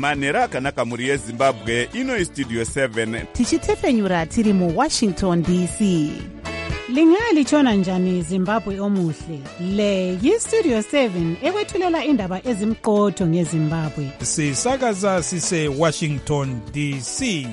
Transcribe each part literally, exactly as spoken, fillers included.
manhero akanaka mhuri yezimbabwe. Ino istudio seven tichitefenyura tiri muwashington D C. Lingalitshona njani Zimbabwe omuhle? Le yistudio seven ekwethulela indaba ezimqotho ngeZimbabwe. Sisakaza sise Washington D C.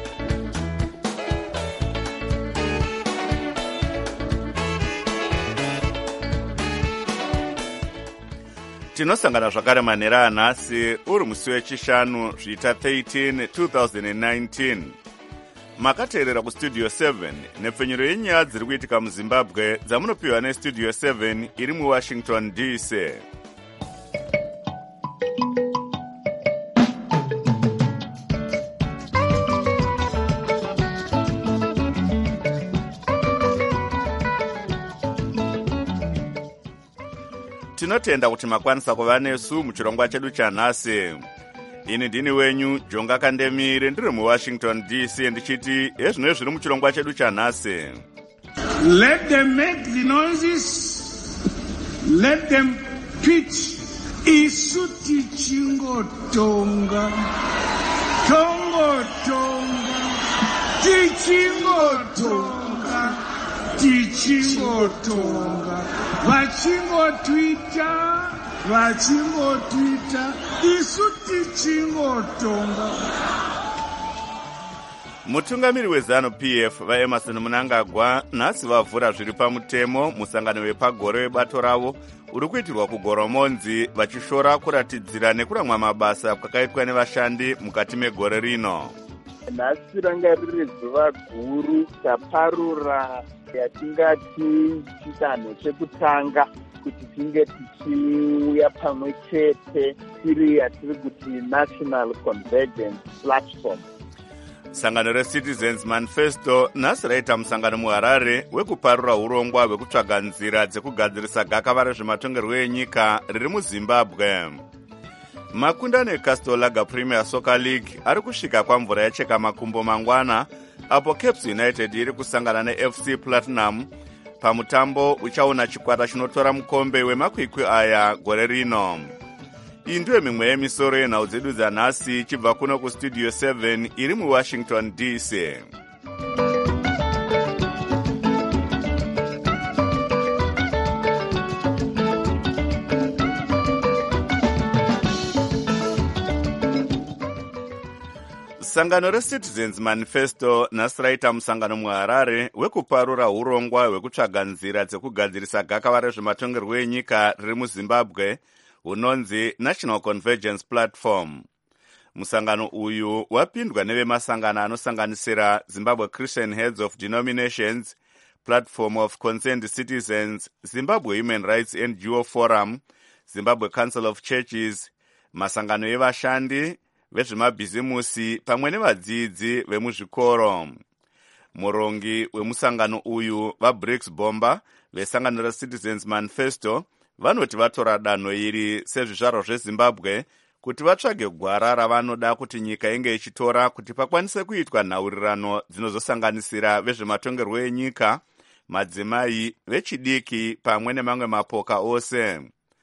tinosangana zvakare manhero anhasi uri musi wechishanu zviita thirteen twenty nineteen. Makateerera kustudio seven nepfenyuro yenyaya dziri kuitika muzimbabwe dzamunopiwa nestudio seven iri muwashington D C. Tinotenda kuti makwanisa kuva nesu muchirongwa chedu chanhasi. Ini ndini wenyu Jonga Kandemire ndiri muWashington D C ndichiti ezvino zviri muchirongwa chedu chanhasi. Let them make the noises. Let them pitch. Isu tichingotonga. Tongo tonga. Tichingotonga. Tichingotonga. Vachingotwita. Vachingotwita. Isu tichingotonga. Mutungamiri wezano P F vaEmerson Mnangagwa nhasi vavhura zviri pamutemo musangano wepagore webato ravo uri kuitirwa kuGoromonzi vachishora kuratidzira nekuramwa mabasa kwakaitwa nevashandi mukati megore rino. Nhasi ranga riri zuva guru taparura yatingati chidanho chekutanga kuti tinge tichiuya pamwe chete tiri yatiri kuti National Convergence Platform. Sangano reCitizens Manifesto nhasi raita musangano muHarare wekuparura urongwa hwekutsvaga nzira dzekugadzirisa gakava rezvematongerwo enyika riri muZimbabwe. Makundano eCastle Lager Premier Soccer League ari kusvika kwamvura yacheka makumbo mangwana apo Caps United iri kusangana neF C Platinum pamutambo uchaona chikwata chinotora mukombe wemakwikwi aya gore rino. Iyi ndiyo mimwe yemisoro yenhau dzedu dzanhasi chibva kuno kustudio seven iri muWashington D C. Sangano reCitizens Manifesto nhasi raita musangano muHarare wekuparura urongwa hwekutsvaga nzira dzekugadzirisa gakava rezvematongerwo enyika riri muZimbabwe unonzi National Convergence Platform. Musangano uyu wapindwa nevemasangano anosanganisira Zimbabwe Christian Heads of Denominations, Platform of Concerned Citizens, Zimbabwe Human Rights N G O Forum, Zimbabwe Council of Churches, masangano evashandi vezvemabhizimusi pamwe nevadzidzi vemuzvikoro. Murongi wemusangano uyu vaBriggs Bomba vesangano reCitizens Manifesto vanoti vatora danho iri sezvizvarwa zveZimbabwe kuti vatsvage gwara ravanoda kuti nyika inge ichitora kuti pakwanise kuitwa nhaurirano dzinozosanganisira vezvematongerwo enyika, madzimai, vechidiki pamwe nemamwe mapoka ose.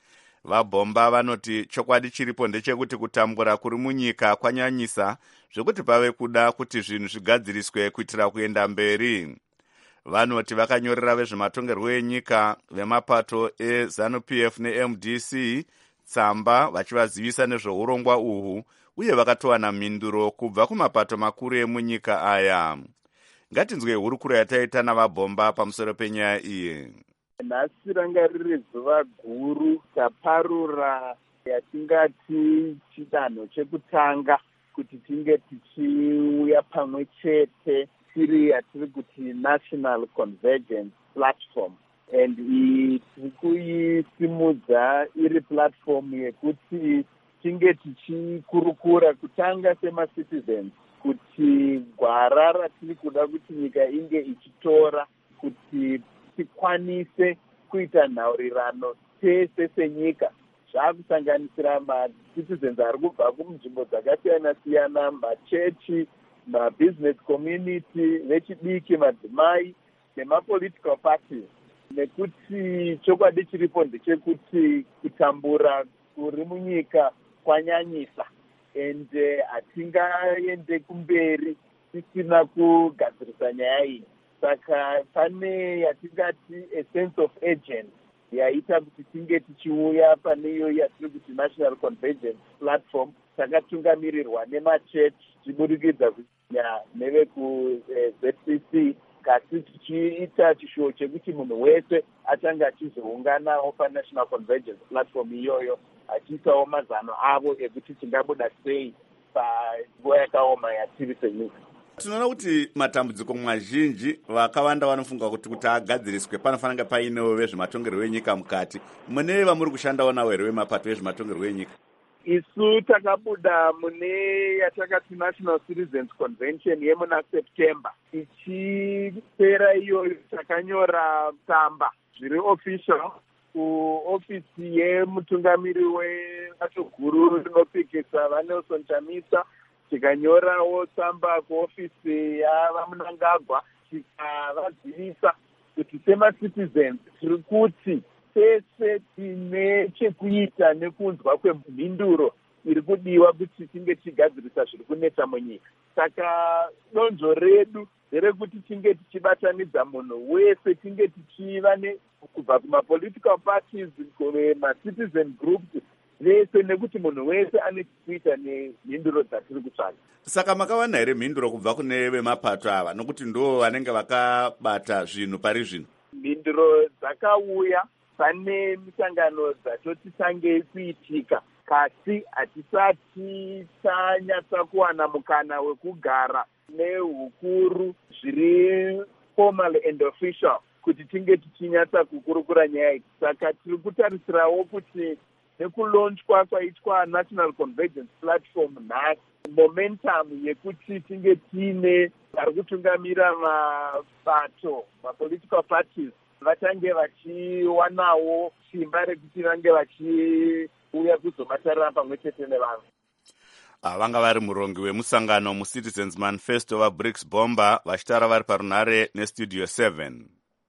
VaBomba vanoti chokwadi chiripo ndechekuti kutambura kuri munyika kwanyanyisa zvekuti pave kuda kuti zvinhu zvigadziriswe kuitira kuenda mberi. Vanoti vakanyorera vezvematongerwo enyika vemapato eZanu-P F neM D C tsamba vachivazivisa nezveurongwa uhu uye vakatowana mhinduro kubva kumapato makuru emunyika aya. Ngatinzwe hurukuro yataita navaBomba pamusoro penyaya iyi. Nhasi ranga riri zuva guru taparura yatingati chidanho chekutanga kuti tinge tichiuya pamwe chete tiri yatiri kuti National Convergence Platform. And iyi tiri kuisimudza iri platform yekuti tinge tichikurukura kutanga sema-citizens kuti gwara ratiri kuda kuti nyika inge ichitora kuti tikwanise kuita nhaurirano tese senyika, zvakusanganisira ma-citizens ari kubva kunzvimbo dzakasiyana-siyana, machechi, ma-business community, vechidiki, madzimai nema-political parties. Nekuti chokwadi chiripo ndechekuti kutambura kuri munyika kwanyanyisa. ende hatingaende kumberi tisina kugadzirisa nyaya iyi. Saka pane yatingati a sense of urgency yaita kuti tinge tichiuya pane iyo yatiri kuti National Convergence Platform, takatungamirirwa nemachechi tichibudikidza kunya neveku-Z C C, kasi tichiita chishuwo chekuti munhu wese achange achizounganawo paNational Convergence Platform iyoyo achiisawo mazano avo ekuti tingabuda sei panguva yakaoma yatiri senyika. Tinoona kuti matambudziko mazhinji vakawanda vanofunga kuti kuti agadziriswe panofanira painewo vezvematongerwo enyika mukati. Mune vamuri kushandawo nawo here vemapato vezvematongerwo enyika? Isu takabuda mune yatakati National Citizens Convention yemuna September. Ichipera iyoyo takanyora tsamba zviri official kuofisi yemutungamiri webato guru rinopikisa vaNelson Chamisa, tikanyorawo tsamba kuofisi yavaMnangagwa tikavazivisa kuti sema-citizens tiri kuti tese tine chekuita nekunzwa kwemhinduro iri kudiwa kuti tinge tichigadzirisa zviri kunetsa munyika. Saka donzvo redu nderekuti tinge tichibatanidza munhu wese, tinge tichiva kubva kuma-political parties, ma-citizen groups vese, nekuti munhu wese ane chekuita nemhinduro dzatiri kutsvaga. Saka makawana here mhinduro kubva kune vemapato ava, nokuti ndo vanenge vakabata zvinhu pari zvino? Mhinduro dzakauya, pane misangano dzatoti tangei kuitika, kasi hatisati tanyatsa kuwana mukana wekugara nehukuru zviri formal and official kuti tinge tichinyatsa kukurukura nyaya iyi. Saka tiri kutarisirawo kuti nekulonchwa kwaitwa National Convergence Platform nhasi, momentum yekuti tinge tiine vari kutungamira mapato, ma-political parties, vachange vachiwanawo simba rekuti vange vachiuya kuzobatarira pamwe chete nevanhu. Vanga vari murongi wemusangano muCitizens Manifesto vaBricks Bomba vachitaura vari parunare neStudio seven.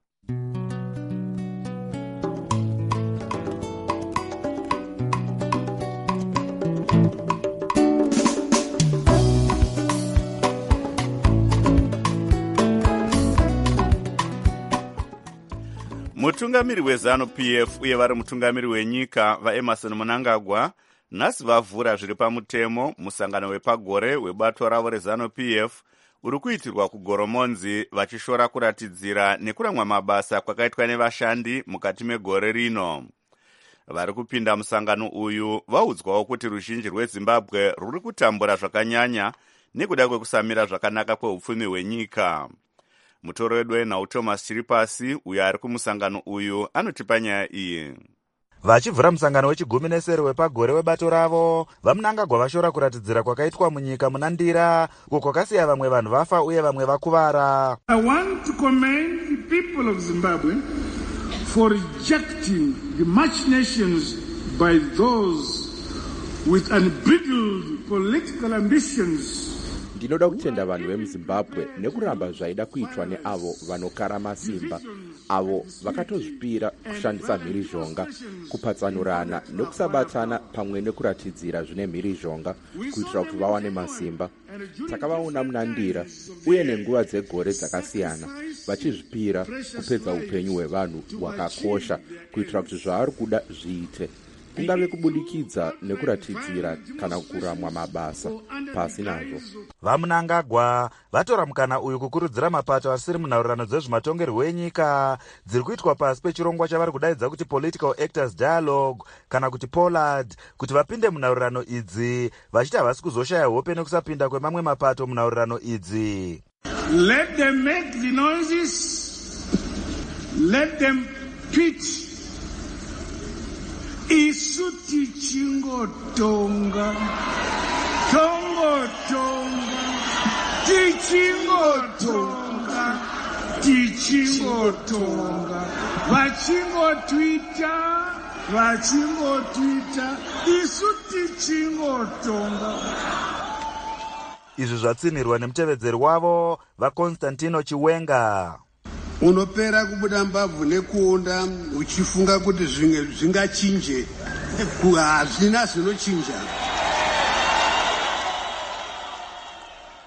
Mutungamiri weZanu-P F uye vari mutungamiri wenyika vaEmerson Mnangagwa nhasi vavhura zviri pamutemo musangano wepagore webato ravo reZanu-P F uri kuitirwa kuGoromonzi, vachishora kuratidzira nekuramwa mabasa kwakaitwa nevashandi mukati megore rino. Vari kupinda musangano uyu vaudzwawo kuti ruzhinji rweZimbabwe ruri kutambura zvakanyanya nekuda kwekusamira zvakanaka kweupfumi hwenyika. Mutoro wedu wenhau Thomas Chiripasi uyo ari kumusangano uyu anotipa nyaya iyi. Vachivhura musangano wechigumi nesere wepagore webato ravo, vaMnangagwa vashora kuratidzira kwakaitwa munyika muna ndira uko kwakasiya vamwe vanhu vafa uye vamwe vakuvara. I want to commend the people of Zimbabwe for rejecting the machinations by those with unbridled political ambitions. Ndinoda kutenda vanhu vemuZimbabwe nekuramba zvaida kuitwa neavo vanokara masimba, avo vakatozvipira kushandisa mhirizhonga, kupatsanurana nekusabatana pamwe nekuratidzira zvine mhirizhonga kuitira kuti vawane masimba. Takavaona muna ndira uye nenguva dzegore dzakasiyana vachizvipira kupedza upenyu hwevanhu hwakakosha kuitira kuti zvavari kuda zviite, kungave kubudikidza nekuratidzira kana kuramwa mabasa pasi nazvo. VaMnangagwa vatora mukana uyu kukurudzira mapato asiri munhaurirano dzezvematongerwo enyika dziri kuitwa pasi pechirongwa chavari kudaidza kuti Political Actors Dialogue kana kuti POLAD kuti vapinde munhaurirano idzi, vachiti havasi kuzoshaya hope nekusapinda kwemamwe mapato munhaurirano idzi. Let them make the noises. Let them pitch. Isu tichingotonga, tongotonga, tichingotonga, tichingotonga, vachingotwita, vachingotwita, isu tichingotonga. Izvi zvatsinirwa nemutevedzeri wavo vaConstantino Chiwenga. Unopera kubuda mbabvu nekuonda uchifunga kuti zvimwe zvingachinje, hazvina zvinochinja.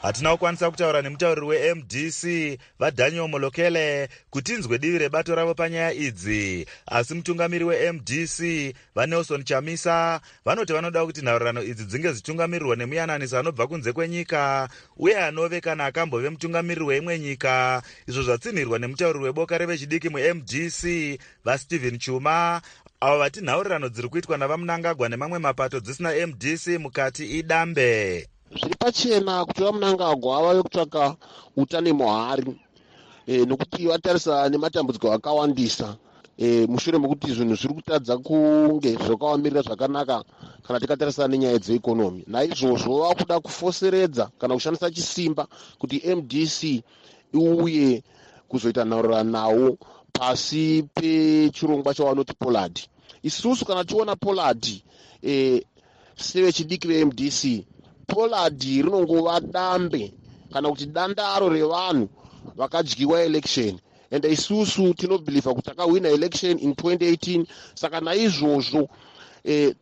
hatina kukwanisa kutaura nemutauriri we-M D C vaDaniel Molokele kuti inzwe divi rebato ravo panyaya idzi, asi mutungamiri we-M D C vaNelson Chamisa vanoti vanoda kuti nhaurano idzi dzinge zitungamirirwa nemuyananisi anobva kunze kwenyika uye anove kana akambove mutungamiriri weimwe nyika, izvo zvatsinhirwa nemutauriri weboka revechidiki mu-M D C vaStephen Chuma, avo vati nhaurirano dziri kuitwa navaMnangagwa nemamwe mapato dzisina M D C mukati idambe. Zviri pachena kuti vaMnangagwa vave kutsvaka utano muhari e, nokuti vatarisa nematambudziko akawandisa e, mushure mekuti zvinhu zviri kutadza kunge zvakawamirira zvakanaka kana tikatarisa nenyaya dzeikonomi. Naizvozvo vava kuda kufoseredza kana kushandisa chisimba kuti M D C iuye kuzoita nhaurirano nawo pasi pechirongwa chavanoti Pollard. Isusu kana tiona Pollard e, sevechidiki ve-M D C, Pollard rinongova dambe kana kuti dandaro revanhu vakadyiwa election, and isusu tinobhiliva kuti takawina election in twenty eighteen. Saka naizvozvo eh,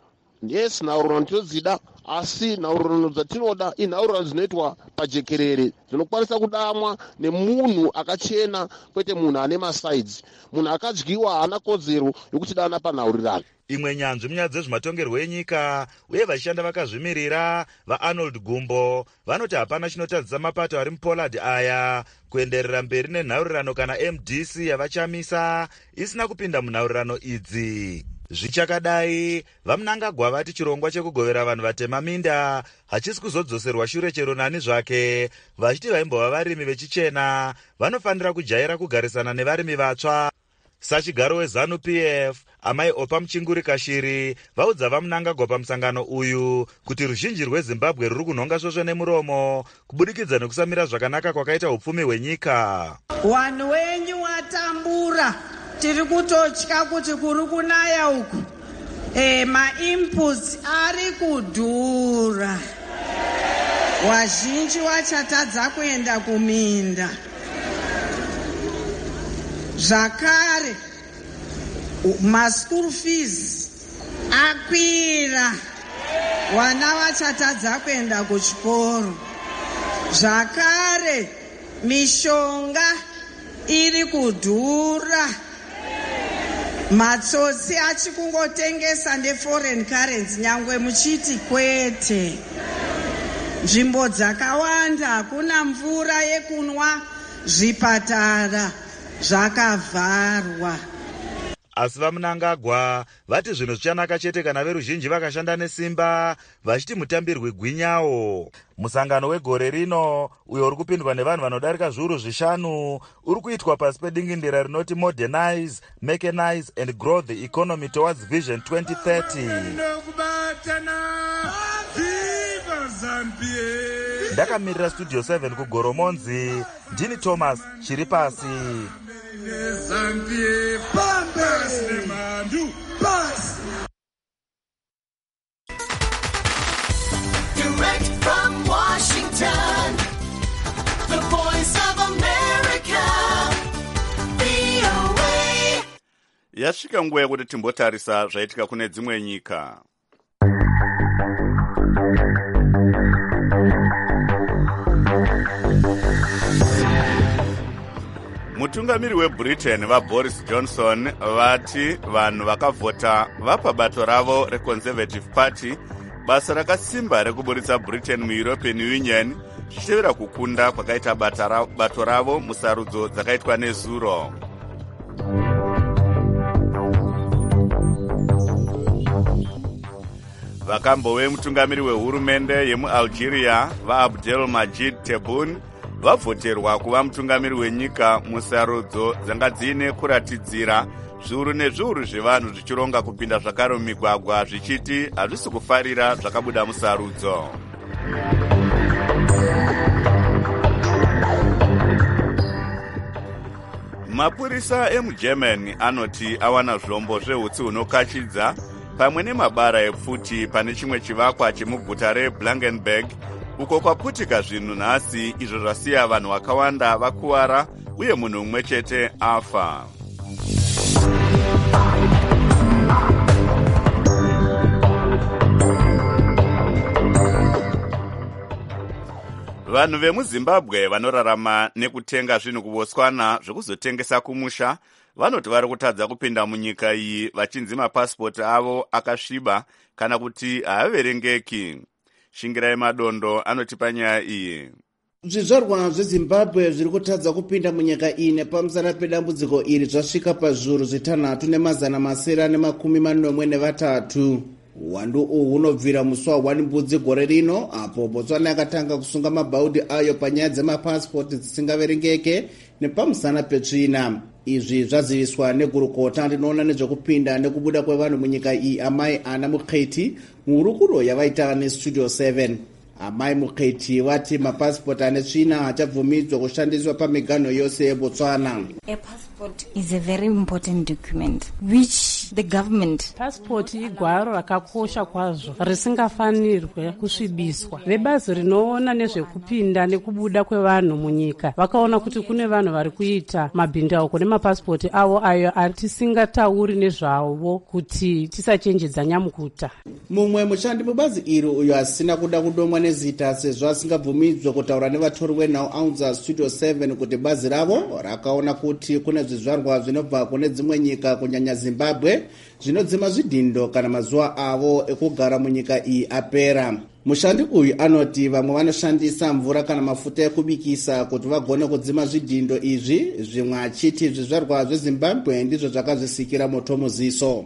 yes nhaurirano tinodzida, asi nhaurirano dzatinoda inhaurirano dzinoitwa pajekerere, dzinokwanisa kudamwa nemunhu akachena kwete munhu ane masides. Munhu akadyiwa haana kodzero yokuti dana panhaurirano. Imwe nyanzvi munyaya dzezvematongerwo enyika uye vachishanda vakazvimirira vaArnold Gumbo vanoti hapana chinotadzisa mapato ari muPollard aya kuenderera mberi nenhaurirano kana M D C yavachamisa isina kupinda munhaurirano idzi. Zvichakadai, vaMnangagwa vati chirongwa chekugovera vanhu vatema minda hachisi kuzodzoserwa shure chero nani zvake, vachiti vaimbova varimi vechichena vanofanira kujaira kugarisana nevarimi vatsva. Sachigaro weZanu P F amai Opa Muchinguri Kashiri vaudza vaMnangagwa pamusangano uyu kuti ruzhinji rweZimbabwe ruri kunhonga svosvo nemuromo kubudikidza nekusamira zvakanaka kwakaita upfumi hwenyika. Wanhu wenyu watambura, tiri kutotya kuti kuri kunaya uku e, ma-inputs ari kudhura, wazhinji wachatadza kuenda kuminda. Zvakare ma-school fees akwira, vana vachatadza kuenda kuchikoro. Zvakare mishonga iri kudhura, matsotsi achikungotengesa ndeforeign currency nyangwe muchiti kwete. Nzvimbo dzakawanda hakuna mvura yekunwa, zvipatara zvakavarwa. Asi vaMnangagwa vati zvinhu zvichanaka chete kana veruzhinji vakashanda nesimba vachiti mutambirwi gwinyawo. Musangano wegore rino uyo uri kupindwa nevanhu vanodarika zviuru zvishanu uri kuitwa pasi pedingindira rinoti modernize, mechanize and grow the economy towards vision twenty thirty. Ndakamirira studio seven kuGoromonzi, ndini Thomas Chiripasi. Direct from Washington, the voice of America, V O A. Yasvika nguva yekuti timbotarisa zvaitika kune dzimwe nyika. Mutungamiri weBritain vaBoris Johnson vati vanhu vakavhota vapa bato ravo reConservative Party basa rakasimba rekuburitsa Britain muEuropean Union zvichitevera kukunda kwakaita bato ravo musarudzo dzakaitwa nezuro. Vakambove mutungamiri wehurumende yemuAlgeria vaAbdelmajid Tebboune vavhoterwa kuva mutungamiri wenyika musarudzo dzanga dziine kuratidzira zviuru nezviuru zvevanhu zvichironga kupinda zvakare mumigwagwa zvichiti hazvisi kufarira zvakabuda musarudzo. Mapurisa emuGermany anoti awana zvombo zvehutsi hunokachidza pamwe nemabara epfuti pane chimwe chivakwa chemuguta reBlankenberg uko kwaputika zvinhu nhasi izvo zvasiya vanhu vakawanda vakuwara uye munhu mumwe chete afa. vanhu vemuzimbabwe vanorarama nekutenga zvinhu kubotswana zvekuzotengesa kumusha vanoti vari kutadza kupinda munyika iyi vachinzi mapasipoti avo akasviba kana kuti haaverengeki. Shingirai Madondo anotipa nyaya iyi. Zvizvarwa zveZimbabwe zviri kutadza kupinda munyika iyi nepamusana pedambudziko iri zvasvika pazviuru zvitanhatu nemazana masere nemakumi manomwe nevatatu. Uwandu uhu hunobvira musi wawani mbudzi gore rino apo Botswana yakatanga kusunga mabhaudhi ayo panyaya dzemapasipoti dzisingaverengeke nepamusana petsvina. Izvi zvaziviswa negurukota rinoona nezvekupinda nekubuda kwevanhu munyika iyi Amai Ana Mukheti muhurukuro yavaita neStudio seven. Amai Mukheti vati mapasipoti ane tsvina achabvumidzwa kushandiswa pamiganho yose yeBotswana. A passport is a very important document which the government. Passport igwaro rakakosha kwazvo risingafanirwe kusvibiswa. Vebazi rinoona nezvekupinda nekubuda kwevanhu munyika vakaona kuti kune vanhu vari kuita mabhindauko nemapasipoti avo ayo atisingatauri nezvavo kuti tisachenjedza nyamukuta. Mumwe mushandi mubazi iri uyo asina kuda kudomwa nezita sezvo asingabvumidzwe kutaura nevatori wenhau audza Studio seven kuti bazi ravo rakaona kuti kune zvizvarwa zvinobva kune dzimwe nyika kunyanya Zimbabwe zvinodzima zvidhindo kana mazuva avo ekugara munyika iyi apera. Mushandi uyu anoti vamwe vanoshandisa mvura kana mafuta ekubikisa kuti vagone kudzima zvidhindo izvi, zvimwe achiti zvizvarwa zveZimbabwe ndizvo zvakazvisikira moto muziso.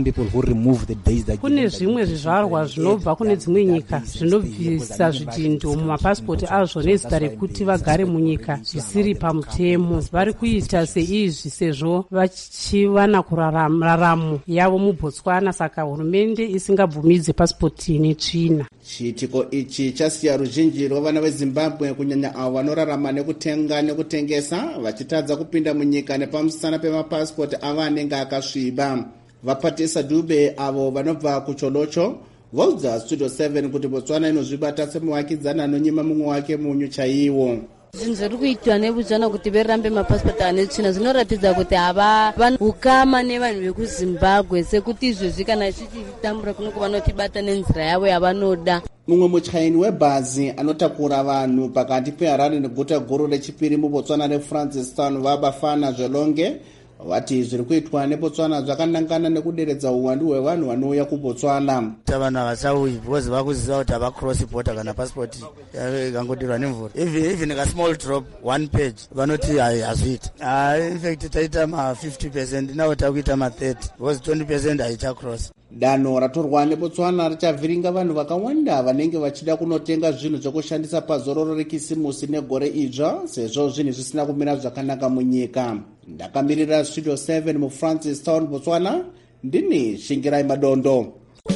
Kune zvimwe zvizvarwa zvinobva kune dzimwe nyika zvinobvisa zvidhindo mumapasipoti azvo nezita rekuti vagare munyika zvisiri pamutemo. Vari kuita seizvi sezvo vachiwana kuraramo yavo muBotswana, saka hurumende isingabvumidze pasipoti netsvina. Chiitiko ichi chasiya ruzhinji rwevana veZimbabwe kunyanya avo vanorarama nekutenga nekutengesa vachitadza kupinda munyika nepamusana pemapasipoti avo anenge akasviba. Vapatisa Dube avo vanobva kucholocho vaudza Studio seven kuti Botswana inozvibata semuvakidzana anonyima mumwe wake munyu chaiwo. Zvinhu zviri kuitwa neBotswana kuti verambe mapasipoti ane tsvina zvinoratidza kuti hava ukama nevanhu vekuZimbabwe sekuti izvezvi kana ichititambura kuno kuvanotibata nenzira yavo yavanoda. Mumwe muchaini webhazi anotakura vanhu pakati peHarare neguta guru rechipiri muBotswana reFrancistown Vabafana Zvelonge vati zviri kuitwa neBotswana zvakanangana nekuderedza uwandu hwevanhu vanouya kuBotswana. Vanhu havachauyi because vakuziva kuti hava cross border kana passport ikangodirwa nemvura. Even even a small drop one page vanoti hazviiti. In fact taita ma fifty percent now takuita ma thirty because twenty percent haicha cross. Danho ratorwa neBotswana richavhiringa vanhu vakawanda vanenge vachida kunotenga zvinhu zvekushandisa pazororo rekisimusi negore idzva sezvo zvinhu zvisina kumira zvakanaka munyika. Ndakamirira Studio seven muFrancistown Botswana, ndini Shingirai Madondo.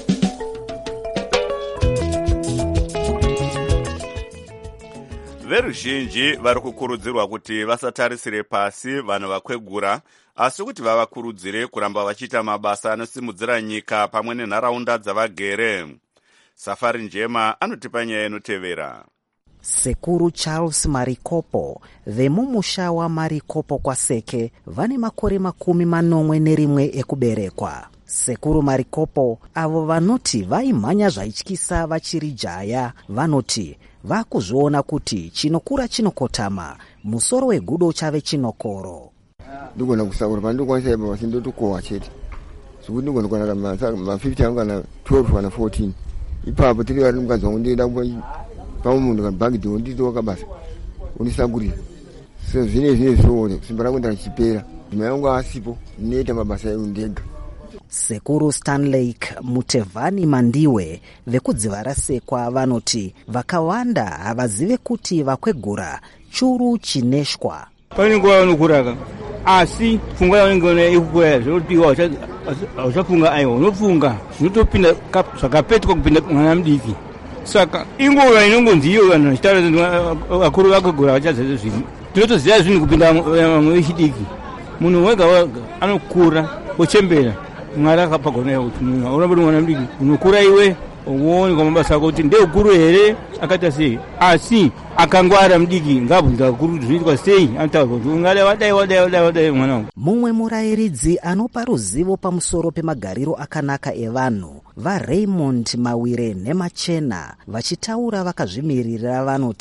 Veruzhinji vari kukurudzirwa kuti vasatarisire pasi vanhu vakwegura asi kuti vavakurudzire kuramba vachiita mabasa anosimudzira nyika pamwe nenharaunda dzavagere. Safari Njema anotipa nyaya inotevera. Sekuru Charles Marikopo vemumusha waMarikopo kwaSeke vane makore makumi manomwe nerimwe ekuberekwa. Sekuru Marikopo avo vanoti vaimhanya zvaityisa vachiri jaya vanoti vakuzviona kuti chinokura chinokotama musoro wegudo chave chinokoro. Ndikona kusakura pandikwanisa ipa vasindotokohwa chete zvekuti ndikona kwana ma fifty anga na twelve kana fourteen ipapo tiri vari mukadzi wangu ndida pamwe munhu kabhagidhi wonditoka basa undisagurira sezvine zvine zvoone simba rangu ndachipera ndima yangu asipo ndinoita mabasa edu ndega. Sekuru Stanley Mutevani Mandiwe vekudziva rasekwa vanoti vakawanda havazive kuti vakwegura churu chineshwa. Pane nguva vanokuraka asi pfungwa yavanenge ikukura zvinotiwa uchafunga aiwa unofunga unotopinda zvakapetwa kupinda mwana mudiki. Saka inguva inongonzi iyo vanhu vachitaura vakuru vakwegura vachaziva zvinhu tinotoziva zvinhu kupinda vamwe vechidiki. Munhu wega wega anokura ochembera Mwari akapagona kuti unobudi mwana mudiki unokura iwe uone kwa mabasa ako kuti ndeukuru here akaita sei asi akangwara mudiki ngabvunza kuru zviitwa sei anotaura kuti ungade wadai wadai wadai wadai mwana wangu. Mumwe murayiridzi anopa ruzivo pamusoro pemagariro akanaka evanhu vaRaymond Mawire nemachena vachitaura vakazvimirira vanoti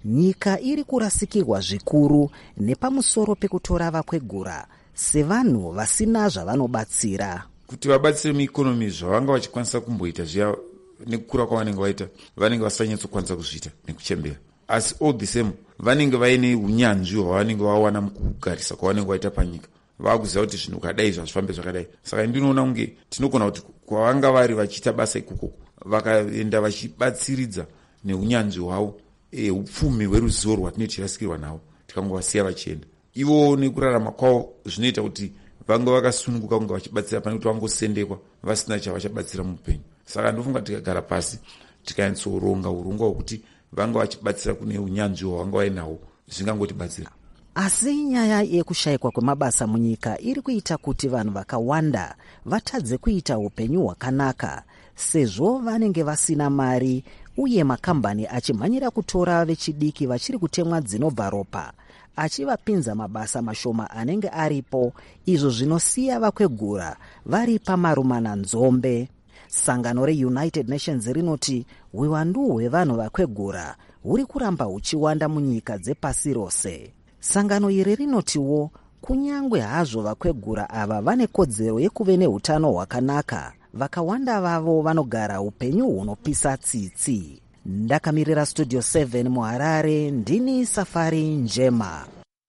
nyika iri kurasikirwa zvikuru nepamusoro pekutora vakwegura sevanhu vasina zvavanobatsira. Kuti vabatsire muikonomi zvavanga vachikwanisa kumboita zviya nekukura kwavanenge vaita vanenge vasanyatsokwanisa kuzviita nekuchembera, asi all the same vanenge vaine unyanzvi hwavanenge vawana mukugarisa kwavanenge vaita panyika. Vakuziva kuti zvinhu kadai zvazvifambe zvakadai. Saka ndinoona kunge tinogona kuti kwavanga vari vachiita basa ikoko vakaenda vachibatsiridza neunyanzvi hwavo, e, upfumi hweruzivo rwatinenge tichirasikirwa nawo, tikangovasiya vachienda. Ivo nekurarama kwavo zvinoita kuti vange vakasununguka kunge vachibatsira pane kuti vangosendekwa vasina chavachabatsira muupenyu. Saka ndofunga tikagara pasi tikanyatsoronga urongwa hwokuti vange vachibatsira kune unyanzvi hwavanga vainahwo zvingangotibatsira. Asi nyaya yekushayikwa kwemabasa munyika iri kuita kuti vanhu vakawanda vatadze kuita upenyu hwakanaka sezvo vanenge vasina mari uye makambani achimhanyira kutora vechidiki vachiri kutemwa dzinobva ropa achivapinza mabasa mashoma anenge aripo, izvo zvinosiya vakwegura vari pamarumana nzombe. Sangano reUnited Nations rinoti uwandu hwevanhu vakwegura huri kuramba huchiwanda munyika dzepasi rose. Sangano iri rinotiwo kunyangwe hazvo vakwegura ava vane kodzero yekuve neutano hwakanaka, vakawanda vavo vanogara upenyu hunopisa tsitsi. Ndakamirira Studio seven muHarare, ndini Safari Njema.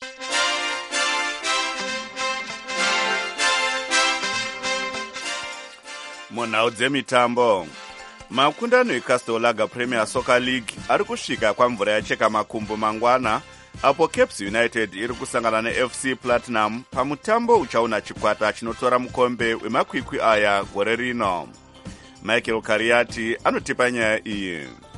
Munhau dzemitambo, makundano eCastle Lager Premier Soccer League ari kusvika kwamvura yacheka makumbo mangwana, apo Caps United iri kusangana neF C Platinum pamutambo uchaona chikwata chinotora mukombe wemakwikwi aya gore rino. Michael Kariati anotipa nyaya iyi.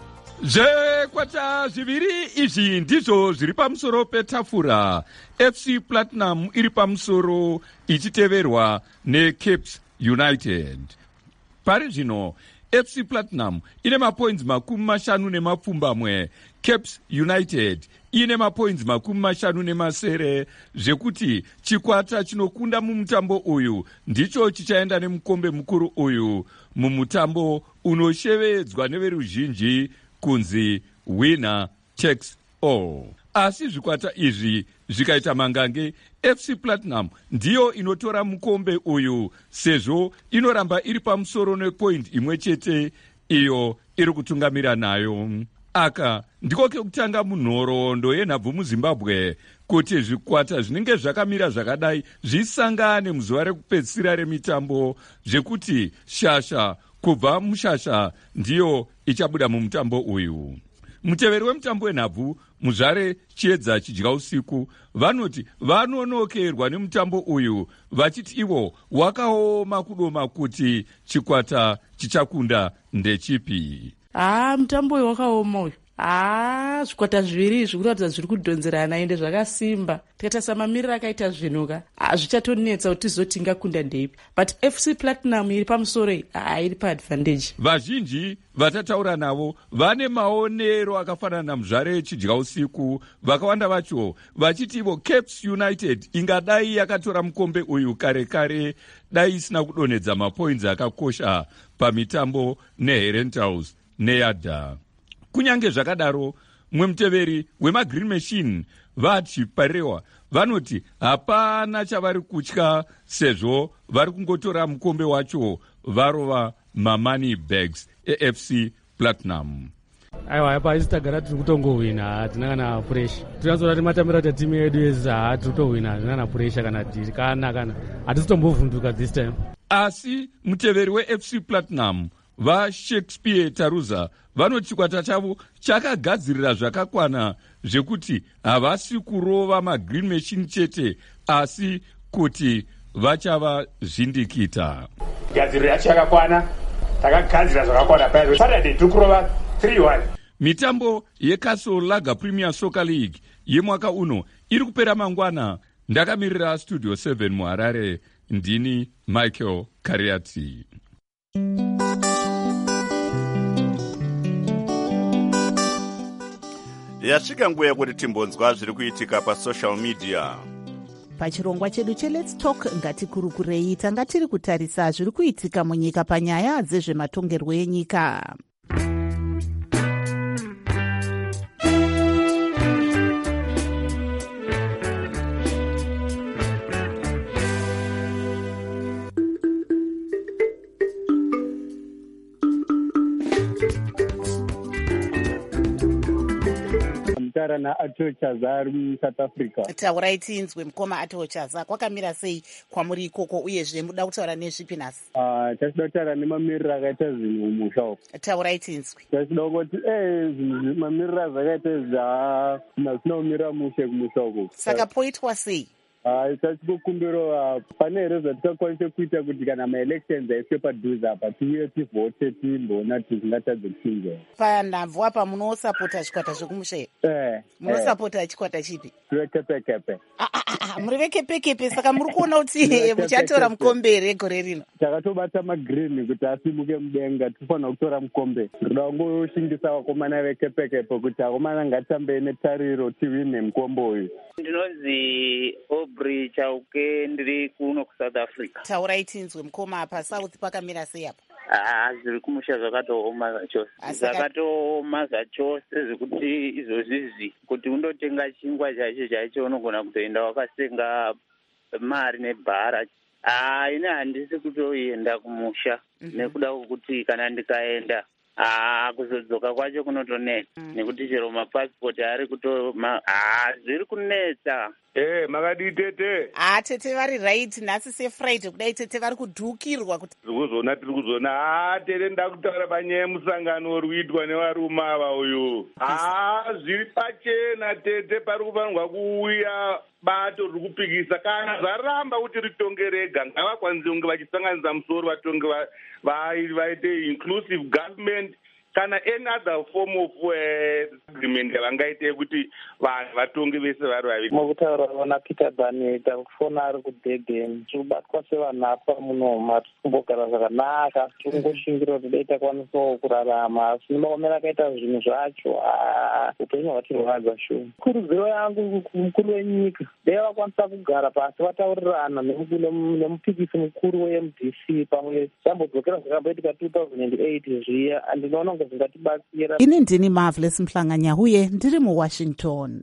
Zvekwata zviviri izvi ndizvo zviri pamusoro petafura. F C Platinum iri pamusoro ichiteverwa neCaps United. Pari zvino F C Platinum ine mapoints makumi mashanu nemapfumbamwe, Caps United ine mapoints makumi mashanu nemasere, zvekuti chikwata chinokunda mumutambo uyu ndicho chichaenda nemukombe mukuru uyu mumutambo unoshevedzwa neveruzhinji kunzi winner takes all. Asi zvikwata izvi zvikaita mangange, F C Platinum ndiyo inotora mukombe uyu sezvo inoramba iri pamusoro nepoint imwe chete iyo iri kutungamira nayo. Aka ndiko kekutanga munhoroondo yenhabvu muZimbabwe kuti zvikwata zvinenge zvakamira zvakadai zvisangane muzuva rekupedzisira remitambo, zvekuti shasha kubva mushasha ndiyo ichabuda mumutambo uyu. Muteveri wemutambo wenhabvu Muzvare Chiedza Chidya Usiku vanoti vanonokerwa nemutambo uyu vachiti ivo wakaoma kudoma kuti chikwata chichakunda ndechipi. Ah, mutambo uyu wakaoma uyu. Ah, zvikwata zviviri zviri kuratidza zviri kudhonzerana ende zvakasimba. Tikatarisa mamiriro akaita zvinuka, ah, zvichatonetsa kuti tizoti ingakunda ndeipi. But F C Platinum iri pamusoro iyi, ah, iri paadvantage. Vazhinji vatataura navo vane maonero akafanana naMuzvare Chidya Usiku, vakawanda vacho vachiti ivo Caps United ingadai yakatora mukombe uyu kare kare dai isina kudonedza mapoints akakosha pamitambo neHerentals neYadda. Kunyange zvakadaro, mumwe muteveri wemaGreen Machine vachiparewa vanoti hapana chavari kutya sezvo vari kungotora mukombe wacho varova mamoney bags eF C Platinum. Aiwa, hapa isi tagara tiri kutongohwina, hatina kana pressure. Tinozoona kuti matambiro aita timu yedu yezi hatiri kutohwina, hatina kana pressure kana dhiri kana kana hatisi tombovhunduka this time. Asi muteveri weF C Platinum vaShakespeare Taruza vanoti chikwata chavo chakagadzirira zvakakwana zvekuti havasi kurova maGreen Machine chete asi kuti vachava zvindikita. Gadzirira yacho yakakwana, takagadzira zvakakwana paizo. Saturday tiri kurova three one. Mitambo yeCastle Lager Premier Soccer League yemwaka uno iri kupera mangwana. Ndakamirira Studio seven muHarare, ndini Michael Kariati. Yasvika nguva yekuti timbonzwa zviri kuitika pasocial media. Pachirongwa chedu cheLet's Talk ngatikurukurei tanga tiri kutarisa zviri kuitika munyika panyaya dzezvematongerwo enyika. taura naatochaza ari musouth africa. Taurai tinzwe mukoma atochaza kwakamira sei kwamuri ikoko uyezve muda kutaura nezvipi nhasi? Uh, tachida kutaura nemamiriro akaita zvinhu mumusha uko. Taurai tinzwe. Tachida kuti eh mamiriro azvakaita izvi hazvina kumira mushe kumusha uko. Saka poitwa sei? Uh, tachikukumbira pane here zvatikakwanisa kuita kuti kana maelections aiswe padhuze apa tiuye tivhote timboona kuti zvingatadze kuchinja. Panhabvu apa munosapota chikwata zvekumusha here? Eh. Munosapota chikwata chipi? Vekepekepe. Muri vekepekepe saka muri kuona kuti muchatora mukombe regore rino? Takatobata magreen kuti asimuke mudenga tifanira kutora mukombe. Ndoda kungoshingisa vakomana vekepekepe kuti vakomana ngatambe netariro tiwine mukombe uyu. Ndinonzi Aubrey Chauke ndiri kuno kuSouth Africa. Taurai tinzwe mukoma apa South pakamira sei apa? Ah, zviri kumusha zvakatooma zvachose. Zvakatooma zvachose zvekuti izvozvizvi kuti undotenga chingwa chacho chacho unogona kutoenda wakasenga mari nebhara. Ah, ine handisi kutoenda kumusha nekuda kwokuti kana ndikaenda Ah, kuzodzoka kwacho kunotonetsa nekuti chero mapasipoti ari kutoma ah zviri kunetsa. Eh, makadi tete. Ah, tete vari right nhasi seFriday kudai tete vari kudhukirwa kuti tikuzona tiri kuzona ah tete ndakutaura panyaya yemusangano uri kuitwa nevarume ava uyu. Ah, zviri pachena tete pari kufanirwa kuuya bato riri kupikisa kana zvaramba kuti ritonge rega ngavakwanise kunge vachisanganisa musoro vatonge vaite inclusive government kana any other form of uh, agreement yavangaite kuti vanhu vatonge vese vari vaviri. Mukutaura vona Peter Bani takufona ari kudhedheni tikubatwa sevanhu apa munoma tikumbogara zvakanaka tikungoshingira kuti dai takwanisawo kurarama asi nemaomero akaita zvinhu zvacho upenyu hwatirwadza shuma. Kurudziro yangu kumukuru wenyika dai vakwanisa kugara pasi vataurirana nemupikisi mukuru we-M D C pamwe zvambodzokera zvakamboitika two thousand eight zviya ndinoona kunge zvingatibatsira. Ini ndini Marvelous Mhlanganya uye ndiri muWashington.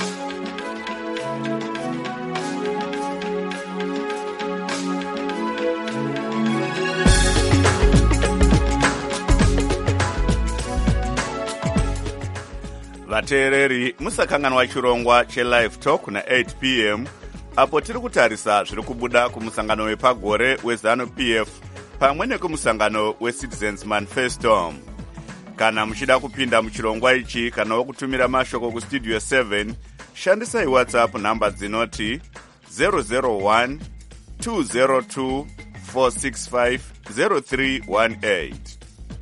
vateereri musakanganwa chirongwa chelive talk na-eight p m apo tiri kutarisa zviri kubuda kumusangano wepagore weZANU-P F pamwe nekumusangano weCitizens Manifesto. Kana muchida kupinda muchirongwa ichi kana wokutumira mashoko kustudio seven shandisai WhatsApp namba dzinoti zero zero one two zero two four six five zero three one eight.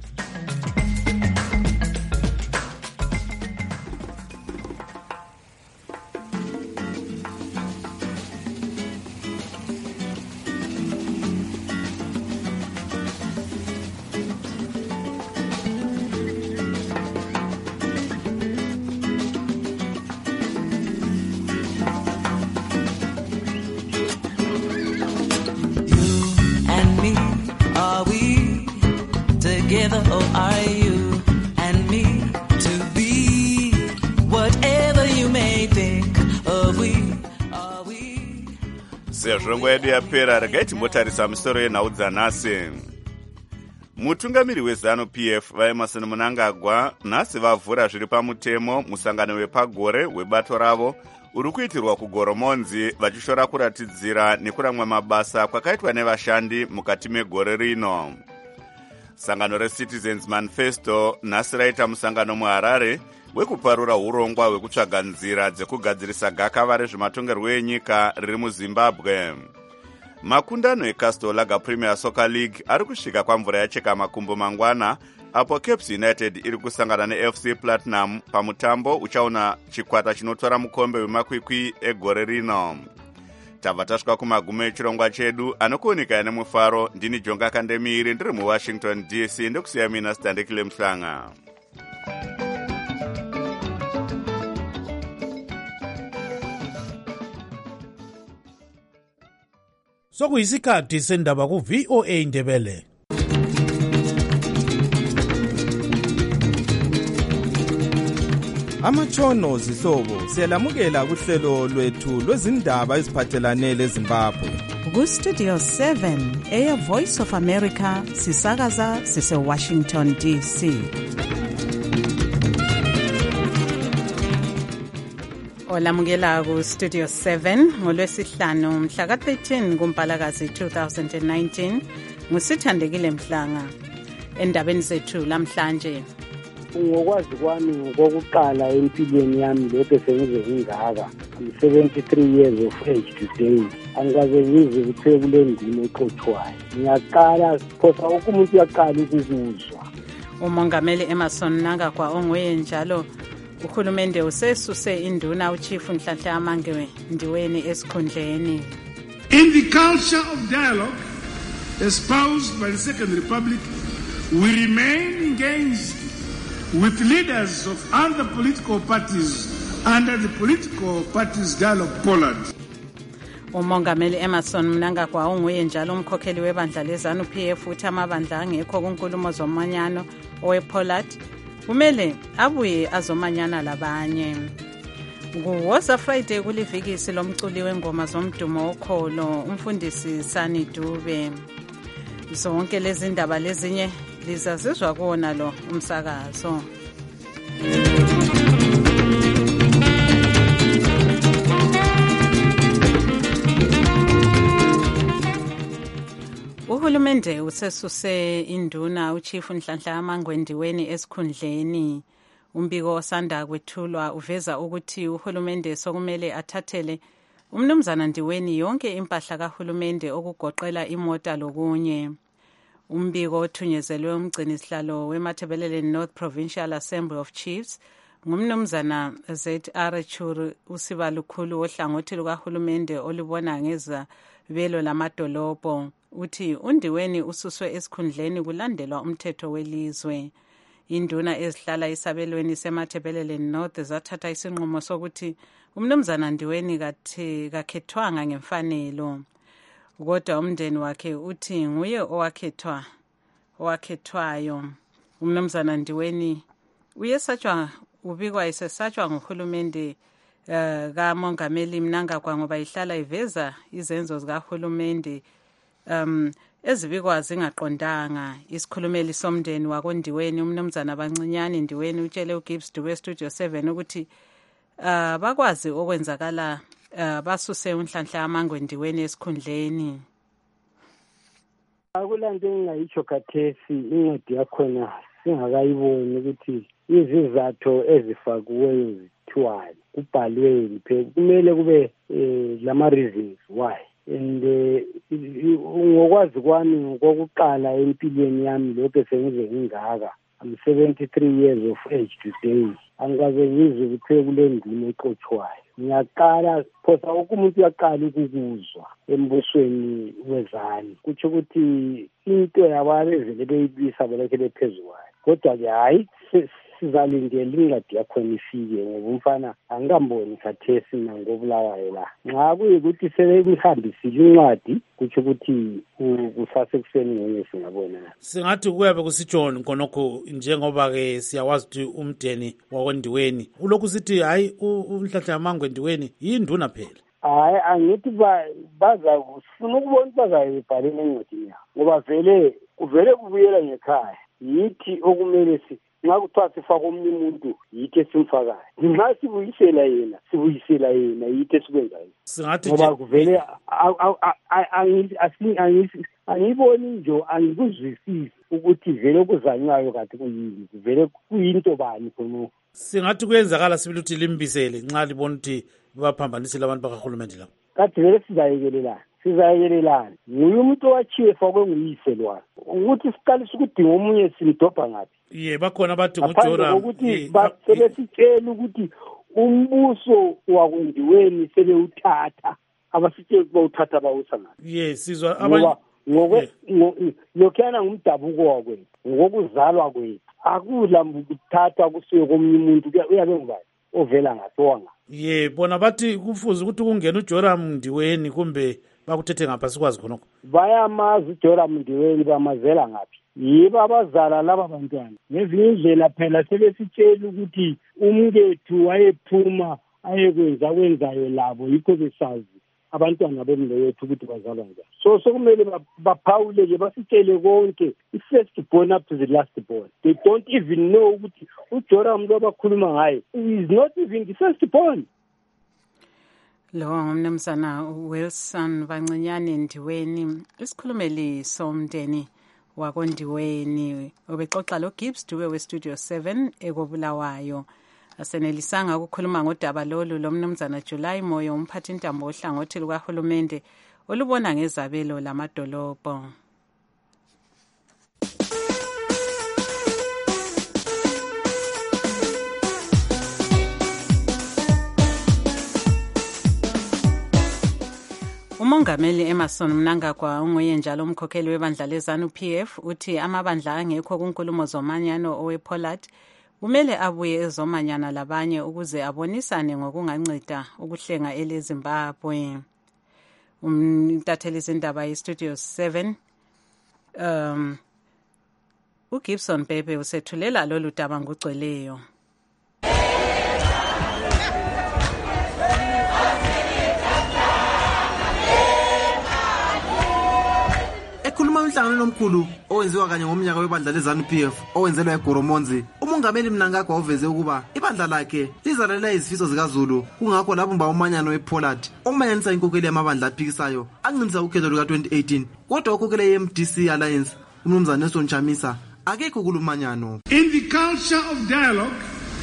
Together, oh, are you and me to be whatever you may think of we, are we. Sezvo yedu yapera regai timbotarisa misoro yenhau dzanhasi. Mutungamiri weZANU-P F vaEmerson Mnangagwa nhasi vavhura zviri pamutemo musangano wepagore webato ravo uri kuitirwa kuGoromonzi vachishora kuratidzira nekuramwa mabasa kwakaitwa nevashandi mukati megore rino. Sangano reCitizens Manifesto nhasi raita musangano muHarare wekuparura urongwa hwekutsvaga nzira dzekugadzirisa gakava rezvematongerwo enyika riri muZimbabwe. Makundano eCastle Lager Premier Soccer League ari kusvika kwamvura yacheka makumbo mangwana apo Caps United iri kusangana neF C Platinum pamutambo uchaona chikwata chinotora mukombe wemakwikwi egore rino. Tabva tasvika kumagumo echirongwa chedu anokuoneka nemufaro. Ndini Jonga Kandemiri ndiri muWashington D C ndokusiya mina Standekile Mhlanga. Sokuyisikhathi sendaba ku-V O A Ndebele. Amatshono zihlobo siyalamukela kuhlelo lwethu lwezindaba eziphathelane leZimbabwe. Ku-Studio seven, Air Voice of America, sisakaza sise-Washington D C. olamukela ku Studio seven ngolwesihlanu mhla ka thirteen kuMpalakazi two thousand nineteen ngusithandekile Mhlanga. Endabeni zethu lamhlanje, ngokwazi kwami ngokuqala empilweni yami lokho sengize ngingaka I'm seventy-three years of age today, angikaze ngize kuthe kule ndimo eqothwayo. Ngiyaqala phosa umuntu uyaqala ukuzuzwa. uMongameli Emerson Mnangagwa onguye njalo uhulumende usesuse induna uChief Nhlanhla Amange Ndiweni esikhundleni. In the culture of dialogue espoused by the Second Republic, we remain engaged with leaders of other political parties under the Political Parties Dialogue Pollard. uMongameli Emerson Mnangagwa onguye njalo umkhokheli webandla lezanu P F uthi amabandla angekho kunkulumo zomanyano owePollard kumele abuye azomanyana labanye. Kuwoza Friday kulivikisi lomculi wengoma zomdumo okholo umfundisi Sani Dube. Zonke lezi ndaba lezinye lizazizwa kuona lo umsakazo. Uhulumende usesuse induna uChief Nhlanhla Amange Ndiweni esikhundleni. Umbiko osanda kwethulwa uveza ukuthi uhulumende sokumele athathele umnumzana Ndiweni yonke impahla kahulumende okugoqela imota lokunye. Umbiko othunyezwe umgcini sihlalo weMatabeleland North Provincial Assembly of Chiefs ngumnumzana Z R Churu usibalukhulu ohlangothi lukahulumende olubona ngeza belo lamadolobho uthi uNdiweni ususwe esikhundleni kulandelwa umthetho welizwe. Induna ezihlala isabelweni seMatabeleland North zathatha isinqumo sokuthi umnumzana Ndiweni kathi kakhethwanga ngemfanelo. Kodwa umndeni wakhe uthi nguye owakhethwa owakhethwayo. Umnumzana Ndiweni uyesatshwa ubikwa isesatshwa ngohulumende uh, kaMongameli Mnangagwa ngoba ihlala iveza izenzo zikahulumende um ezibikwa zingaqondanga. Isikhulumeli somndeni wakondiweni umnumzana abancinyane Ndiweni utshele uGibbs Dube Studio seven ukuthi uh, bakwazi okwenzakala uh, basuse uNhlanhla Amange Ndiweni esikhundleni. Akulanto engayitsho khathesi incwadi yakhona singakayiboni ukuthi izizathu ezifakiweyo zithiwani kubhalweni phe kumele kube eh, lama reasons why. And ngokwazi kwami ngokuqala empilweni yami lokho sengize ngingaka I'm seventy-three years of age today, angikaze ngize kuthe kule ndimo eqothwayo. Ngiyaqala phosa umuntu uyaqala ukuzwa embusweni wezani kuthi ukuthi into yababezele beyibisa belekhe bephezukwayo. Kodwa ke hayi sizalindela incwadi yakhona ifike ngoba umfana angikamboni khathesi ngobulawayo la. Nxa kuyikuthi sebemhambisile incwadi kuthi ukuthi kusase kuseni ngene singabona. Singathi kuyabe kusitshoni khonokho njengoba ke siyawazi ukuthi umdeni wakondiweni ulokhu sithi hayi uNhlanhla Amange Ndiweni yinduna phela. Hayi angithi baza ufuna ukubona bazayibhalela encwadini yabo ngoba vele kuvele kubuyela ngekhaya. Yithi okumele si nxa kuthiwa sifaka omunye umuntu yithi esimfakayo. Nxa sibuyisela yena sibuyisela yena yithi esikwenzayo. Singathi ngoba kuvele angiboni nje angikuzwisisi ukuthi vele okuzanywayo kade kuyini vele kuyinto bani khona. Singathi kuyenzakala sibili ukuthi limbisele nxa libona ukuthi baphambanisile abantu bakahulumende lapho. Kade vele sizayekelelana sizayekelelana nguye umuntu owachiwe fakwe nguyise lwana ukuthi siqalise ukudinga omunye simdobha ngapi. Ye bakhona abathi nguJoram ukuthi basebesitshela ukuthi umbuso wakondiweni sebewuthatha abasitshela ukuthi bawuthatha bawusa ngapi. Ye sizwa abanye ngokwe lokhana ngumdabuko wakwe ngokuzalwa kwethu akudla ukuthatha kusiwe komunye umuntu uyabe ngubani ovela ngathonga. Ye bona bathi kufuze ukuthi kungena uJoram Ndiweni kumbe bakuthethe ngapha sikwazi khonokho. Bayamazi uJoram Ndiweni bamazela ngaphi yibo abazala laba bantwana. Ngezinye indlela phela sebesitshela ukuthi umkethu wayephuma ayekwenza kwenzayo labo yikho besazi abantwana bomlewethu ukuthi bazalwa njani. So sokumele baphawule ke basitshele konke i-first born up to the last born. They don't even know ukuthi uJoram lo bakhuluma ngaye is not even the first born. Lo ngumnumzana Wilson Bancinyane Ndiweni, isikhulumeli somndeni wakondiweni obexoxa lo Gibbs Dube we Studio seven ekobulawayo. Asenelisanga ukukhuluma ngodaba lolu lomnumzana July Moyo umphathi intambo ohlangothi lukahulumende olubona ngezabelo lamadolobho. Umongameli Emerson Mnangagwa unguye njalo umkhokheli webandla lezanu P F uthi amabandla angekho kunkulumo zomanyano owePollard kumele abuye ezomanyana labanye ukuze abonisane ngokunganceda ukuhlenga eleZimbabwe. Umtatheli zindaba yeStudio seven um uGibson Bebe usethulela lolu daba ngugcweleyo. Ekhuluma umhlangano omkhulu owenziwa kanye ngomnyaka webandla lezanu P F owenzelwa eGoromonzi, umongameli Mnangagwa uveze ukuba ibandla lakhe lizalela izifiso zikaZulu, kungakho labumba umanyano wePollard omanyanisa inkokheli yamabandla aphikisayo ancinisa ukhetho luka twenty eighteen. Kodwa ukhokheli ye-M D C Alliance uMnumzana Nelson Chamisa akekho kulumanyano. In the culture of dialogue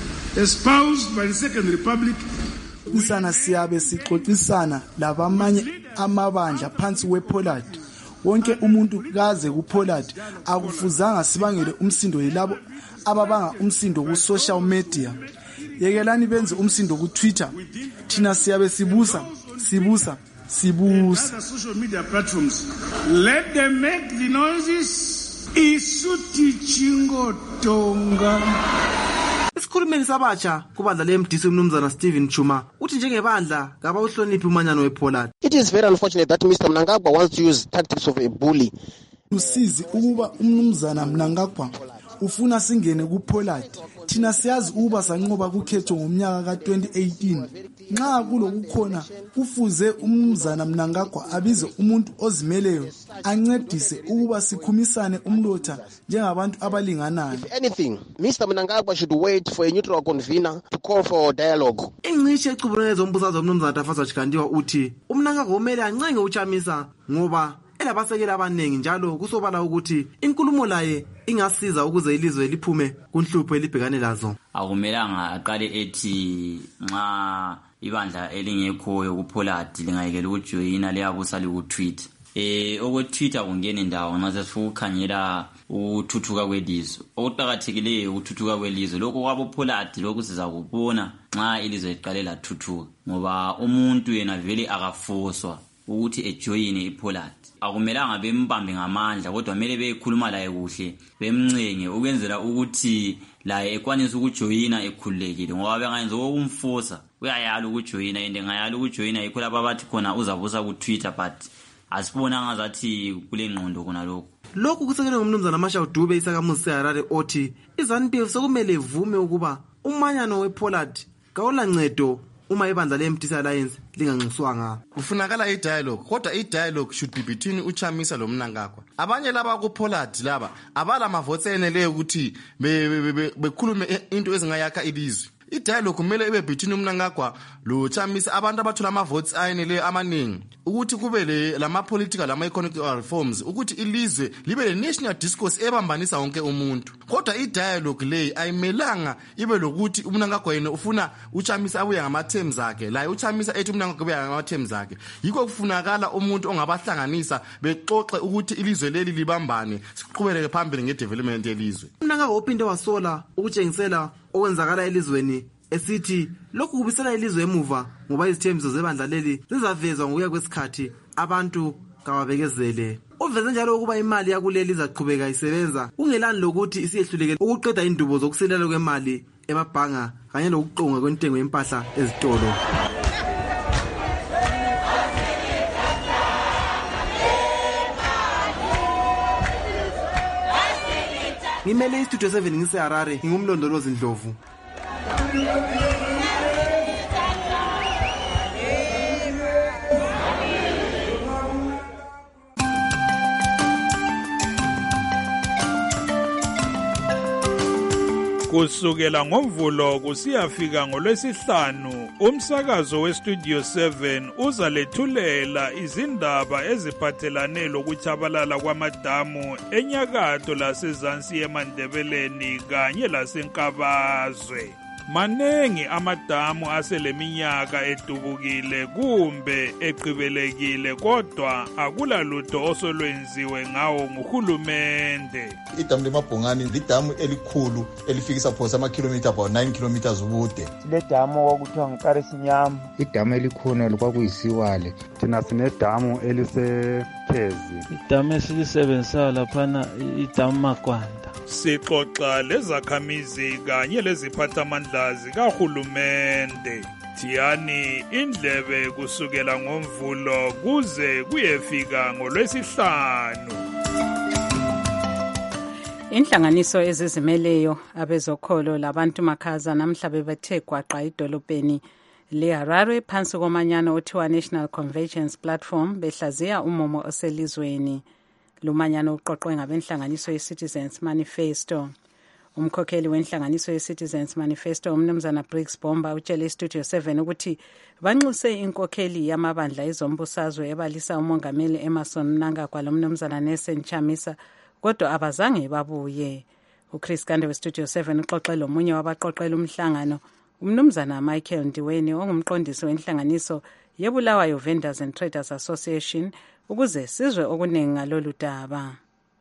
espoused by the Second Republic, isana siyabe sixoxisana labamanye amabandla phansi wePollard. Wonke umuntu kaze kuPollard akufuzanga sibangele umsindo yilabo ababanga umsindo ku social media. Yekelani benze umsindo ku Twitter. Thina siyabe sibusa, sibusa, sibusa. Social media platforms, let them make the noises. Isuti chingo tonga. Isikhulumeli sabatsha kubandla le-M D C uMnumzana Stephen Chuma uthi njengebandla ngaba uhloniphi umanyano wePollard. It is very unfortunate that Mister Mnangagwa wants to use tactics of a bully. Usizi ukuba uMnumzana Mnangagwa ufuna singene kuPollard. Thina siyazi ukuba sanqoba kukhetho ngomnyaka ka twenty eighteen. Nxa kulokukhona kufuze uMnumzana Mnangagwa abize umuntu ozimeleyo ancedise ukuba sikhumisane umlotha njengabantu abalinganayo. If anything, Mister Mnangagwa should wait for a neutral convener to call for dialogue. Ingcishi ecubuleke zombusazwe uMnumzana Tafatsha Chikandiwa uthi uMnangagwa kumele ancenge uChamisa ngoba elabasekeli abaningi njalo kusobala ukuthi inkulumo laye ingasiza ukuze ilizwe liphume kunhlupho elibhekane lazo. Akumelanga aqale ethi nxa ibandla elingekhoyo kuPollard lingayekela ukujoyina liyabusa likutweet. Eh okweTwitter kungena indawo nxa sesifuna ukukhangela ukuthuthuka kwelizwe. Okuqhakathekileyo ukuthuthuka kwelizwe lokho kwaboPollard lokho siza kubona nxa ilizwe liqale lathuthuka ngoba umuntu yena vele akafoswa ukuthi ejoyine iPollard. Akumelanga bembambe ngamandla kodwa kumele bekhuluma laye kuhle bemncenge ukwenzela ukuthi laye ekwanisa ukujoyina ekhululekile ngoba bengayenza okumfosa uyayala ukujoyina ende ngayala ukujoyina yikho lapha bathi khona uzabusa ku Twitter but asibonanga zathi kule ngqondo khona lokho. Lokhu kusekelwe ngumnumzana Marshall Dube isakamuzi seHarare othi iZanu P F sokumele ivume ukuba umanyano wePollard kawula ncedo uma ibandla le-M D C Alliance linganxuswanga. Kufunakala i-dialogue kodwa i-dialogue should be between uChamisa lo Mnangagwa. Abanye laba kuPollard laba abala amavotes eneleyo ukuthi bekhulume into ezingayakha ilizwe. I-dialogue kumele ibe between uMnangagwa lo Chamisa abantu abathola ama-votes ayeneleyo amaningi ukuthi kube le lama-political lama-economic reforms ukuthi ilizwe libe le-national discourse ebambanisa wonke umuntu. Kodwa i-dialogue leyi ayimelanga ibe lokuthi uMnangagwa yena ufuna uChamisa abuye ngama-terms akhe la uChamisa ethi uMnangagwa abuye ngama-terms akhe. Yikho kufunakala umuntu ongabahlanganisa bexoxe ukuthi ilizwe leli libambane siqhubeleke phambili ngedevelopment yelizwe. uMnangagwa uphinde wasola ukutshengisela okwenzakala elizweni esithi lokhu kubisela ilizwe emuva ngoba izithembiso zebandla leli zizavezwa ngokuya kwesikhathi abantu kawabekezele. Uveze njalo ukuba imali yakuleli izaqhubeka isebenza kungelani lokuthi isiyehluleke ukuqeda indubo zokusilela kwemali emabhanga kanye lokuqonga kwentengo yempahla ezitolo. Ngimele iStudio seven ngiseHarare ngingumlondolozi Ndlovu. Kusukela ngoMvulo kusiyafika ngoLwesihlanu, umsakazo weStudio seven uzalethulela izindaba eziphathelane lokutshabalala kwamadamu enyakatho lasezansi eMandebeleni kanye laseNkabazwe. Manengi amadamu aseleminyaka edubukile kumbe eqibelekile, kodwa akula lutho osolwenziwe ngawo nguhulumende. Idamu leMabhongani lidamu elikhulu elifikisa phosa amakhilomitha about nine kilometers ubude. Sinedamu okuthiwa nguKarisinyama. Idamu elikhulu lokwakuyisiwale. Thina sinedamu eliseKhezi. Idamu esilisebenzisayo laphana idamu Makwanda. Sixoxa lezakhamizi kanye leziphathamandla zikahulumende. Thiyani indlebe kusukela ngoMvulo kuze kuyefika ngoLwesihlanu. Inhlanganiso ezizimeleyo abezokholo labantu makhaza namhla bebethe gwaqa idolobheni leHarare phansi komanyano othiwa National Convergence Platform behlaziya umumo oselizweni. Lumanyano uqoqwe ngabenhlanganiso ye-Citizens Manifesto. Umkhokheli wenhlanganiso ye-Citizens Manifesto umnumzana Briggs Bomba utshele iStudio seven ukuthi banxuse inkokheli yamabandla ezombusazwe ebalisa umongameli Emerson Mnangagwa lomnumzana Nelson Chamisa, kodwa abazange babuye. UChris Gande weStudio seven uxoxe lomunye wabaqoqela umhlangano, umnumzana Michael Ndiweni ongumqondisi wenhlanganiso yeBulawayo Vendors and Traders Association, ukuze sizwe okuningi ngalolu daba.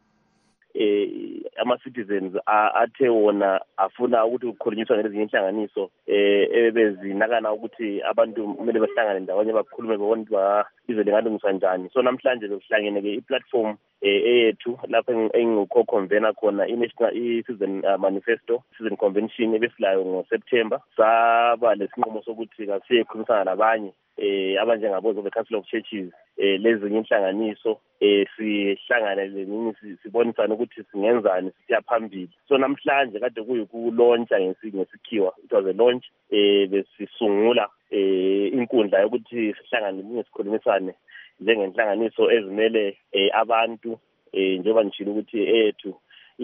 Eh ama-citizens athe wona afuna ukuthi kukhulunyiswa ngezinye inhlanganiso eh ebezinakana ukuthi abantu kumele bahlangane ndawonye bakhulume bebona ukuthi izwe lingalungiswa njani. So namhlanje bekuhlangene ke i-platform eyethu lapho engiko-convener khona i-National i-Citizen Manifesto Citizen Convention ebesilayo ngoSeptember. Saba lesinqumo sokuthi kasiye khulumisana labanye eh abanjengabozo be-Council of Churches eh lezinye inhlanganiso eh sihlangane lenini sibonisana ukuthi singenzani siya phambili. So namhlanje kade kuyikulontsha ngesikhiwa, it was a launch eh besisungula eh inkundla yokuthi sihlangane ngesikhulumisane njengenhlanganiso ezimele abantu eh njengoba nishilo ukuthi ethu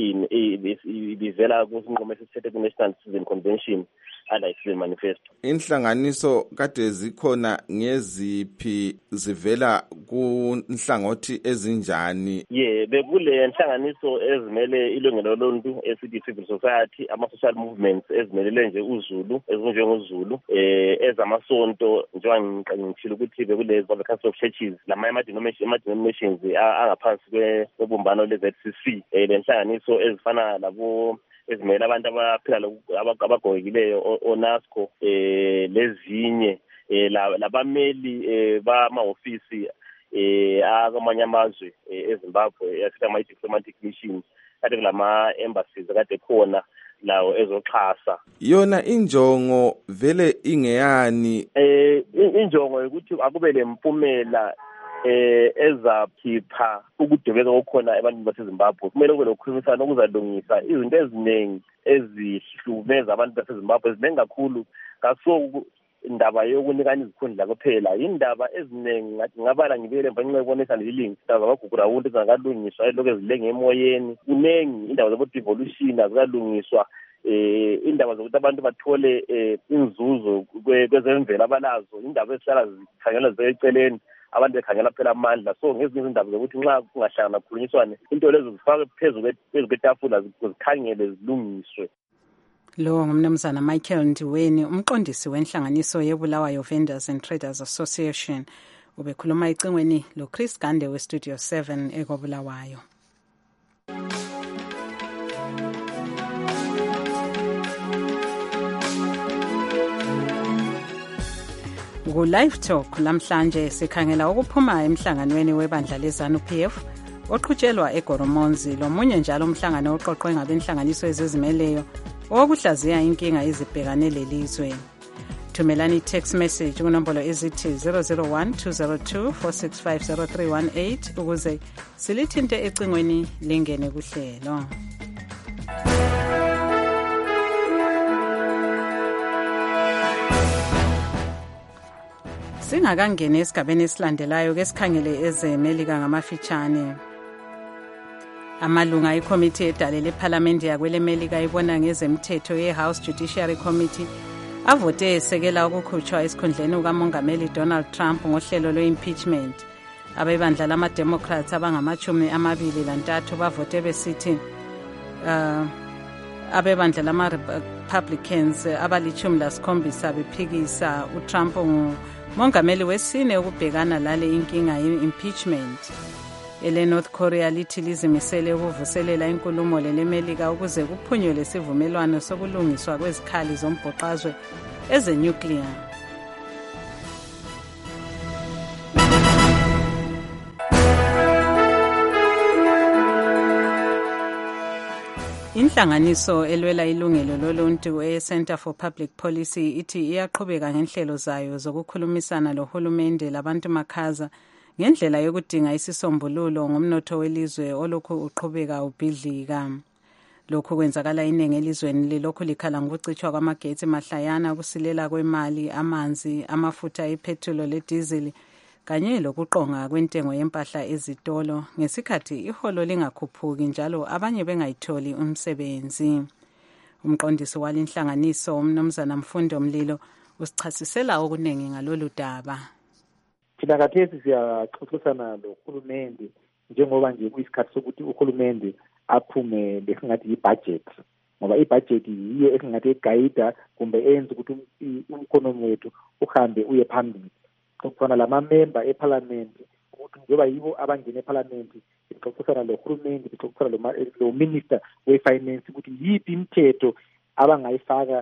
ibivela kusinqumo esithethe ku-National Citizen Convention ala Citizen Manifesto. Inhlanganiso kade zikhona ngeziphi, zivela kunhlangothi ezinjani? Ye bekule nhlanganiso ezimele ilungelo loluntu esithi civil society, ama-social movements ezimelele nje uZulu ezinjengozulu eh ezamasonto njengoba ngishilo ukuthi bekulezi kwabe-Council of Churches lama-denominations angaphansi kwebumbano le-Z C C. Eh le nhlanganiso ezifana labo ezimele abantu abaphila abagogekileyo oNASCO eh lezinye eh labameli eh bama-ofisi eh akamanye amazwe eZimbabwe yasithi ama-diplomatic mission kade kulama-embassies kade khona lawo ezoxhasa. Yona injongo vele ingeyani? Eh injongo ukuthi akube lempumela eh ezaphipha ukudebeka okukhona ebantwini baseZimbabwe. Kumele kube lokukhulumisana okuzalungisa izinto eziningi ezihlumeza abantu baseZimbabwe eziningi kakhulu, kaso indaba yokunikana izikhundla kuphela, indaba eziningi ngathi ngabala ngibele mfanele ngibonisa nelilingi indaba zabagugura wonke ezingakalungiswa elokhu ezilenge emoyeni. Kuningi indaba zobu-devolution azikalungiswa, eh indaba zokuthi abantu bathole inzuzo kwezemvelo abalazo, indaba ezihlala zikhangelwa ziseceleni abantu bekhangela phela amandla. So ngezinye izindaba zokuthi nxa kungahlangana kukhulunyiswane into lezo zifake phezulu kwetafula zikhangele zilungiswe. Lo ngumnumzana Michael Ndiweni, umqondisi wenhlanganiso yeBulawayo Vendors and Traders Association, ubekhuluma icingweni lo Chris Gande weStudio seven eKobulawayo. Ku Live Talk lamhlanje sikhangela ukuphuma emhlanganweni webandla leZANU P F oqhutshelwa eGoromonzi, lomunye njalo umhlangano oqoqwe ngabenhlanganiso ezizimeleyo okuhlaziya inkinga ezibhekane lelizwe. Thumelani i-text message kunombolo ezithi zero zero one two zero two four six five zero three one eight ukuze silithinte ecingweni lingene kuhlelo. Singakangene esigabeni esilandelayo ke sikhangele ezeMelika ngamafitshane. Amalunga ekomiti edale lephalamende yakwelemelika ibona ngezemthetho ye-House Judiciary Committee avote esekela ukukhutshwa esikhundleni kukamongameli Donald Trump ngohlelo lwe-impeachment. Abebandla lama-Democrats abangamachumi amabili lantathu bavote besithi uh, abebandla lama-Republicans abalichumi lasikhombisa bephikisa uTrump ngumongameli wesine ukubhekana lale inkinga ye-impeachment. ele-North Korea lithi lizimisele ukuvuselela inkulumo lelemelika ukuze kuphunywe lesivumelwano sokulungiswa kwezikhali zombhoqazwe ezenuclear. Inhlanganiso elwela ilungelo loluntu e-Center for Public Policy ithi iyaqhubeka ngenhlelo zayo zokukhulumisana lohulumende labantu makhaza ngendlela yokudinga isisombululo ngomnotho welizwe olokhu uqhubeka ubhidlika. Lokhu kwenzakala iningi elizweni lilokhu likhala ngokucitshwa kwamagetsi mahlayana, ukusilela kwemali, amanzi, amafutha epetrol ledizili kanye lokuqonga kwentengo yempahla ezitolo ngesikhathi iholo lingakhuphuki njalo abanye bengayitholi umsebenzi. Umqondisi walinhlanganiso umnumzana Mfundo Mlilo usichasisela okuningi ngalolu daba. Thina kathesi siyaxoxisana lohulumende njengoba nje kuyisikhathi sokuthi uhulumende aphume besingathi yi-budget, ngoba i-budget yiyo esingathi egayida kumbe eyenza ukuthi umkhonomi wethu uhambe uye phambili. Kufana lama-member eparliament ukuthi njengoba yibo abangena eparliament bexoxisana lohulumende, bexoxisana lo minister we-finance ukuthi yiphi imithetho abangayifaka,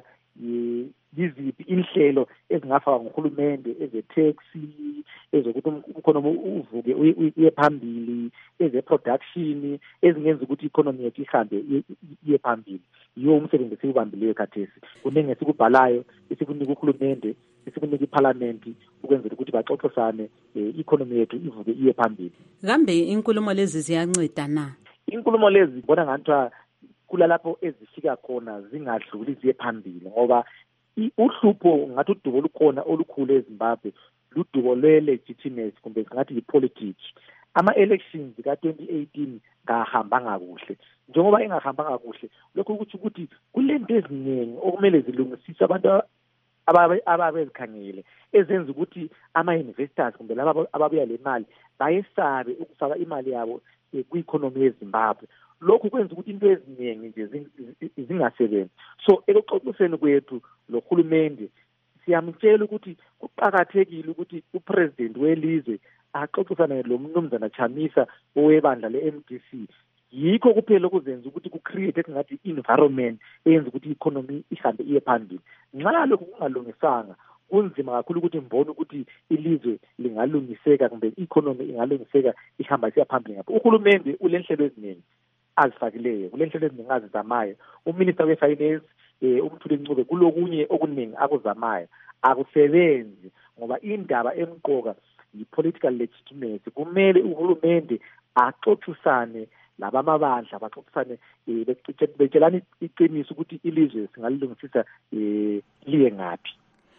yiziphi inhlelo ezingafakwa nguhulumende eze-taxi, ezokuthi umkhonomi uvuke uye phambili, eze-production ezingenza ukuthi i-economy yethu ihambe iye phambili. Yiwo umsebenzi esiwubambileyo khathesi. Kuningi esikubhalayo esikunika uhulumende, esikunika iparliament ukwenzela ukuthi baxoxisane i-economy yethu ivuke iye phambili. Kambe inkulumo lezi ziyanceda na? Inkulumo lezi bona ngathiwa kulalapho ezifika khona zingadluli ziye phambili, ngoba uhlupho ngathi udubo olukhona olukhulu eZimbabwe ludubo lwe-legitimacy kumbe singathi yi-politics. Ama-elections ka twenty eighteen ngahambanga kuhle. Njengoba engahambanga kuhle, lokho ukuthi ukuthi kulento eziningi okumele zilungisise abantu ababezikhangele ezenza ukuthi ama-investors kumbe laba ababuya le mali bayesabe ukufaka imali yabo kwi-economy yeZimbabwe. Lokhu kwenza ukuthi into eziningi nje zingasebenzi. So ekuxoxiseni kwethu lohulumende siyamtshela ukuthi kuqakathekile ukuthi upresident welizwe axoxisane lo mnumzana Chamisa owebandla le-M D C. Yikho kuphela okuzenza ukuthi ku-create esingathi environment eyenza ukuthi i-economy ihambe iye phambili. Nxa lokhu kungalungisanga kunzima kakhulu ukuthi mbone ukuthi ilizwe lingalungiseka kumbe i-economy ingalungiseka ihamba siya phambili ngapha. Uhulumende ulenhlelo eziningi azifakileyo, kulenhlelo eziningi azizamayo. Uminister we-finance eh umthule Ncube kulokunye okuningi akuzamayo, akusebenzi ngoba indaba emqoka yi-political legitimacy. Kumele uhulumende axoxisane labamabandla, baxoxisane betshelana iqiniso ukuthi ilizwe singalilungisisa eh liye ngaphi.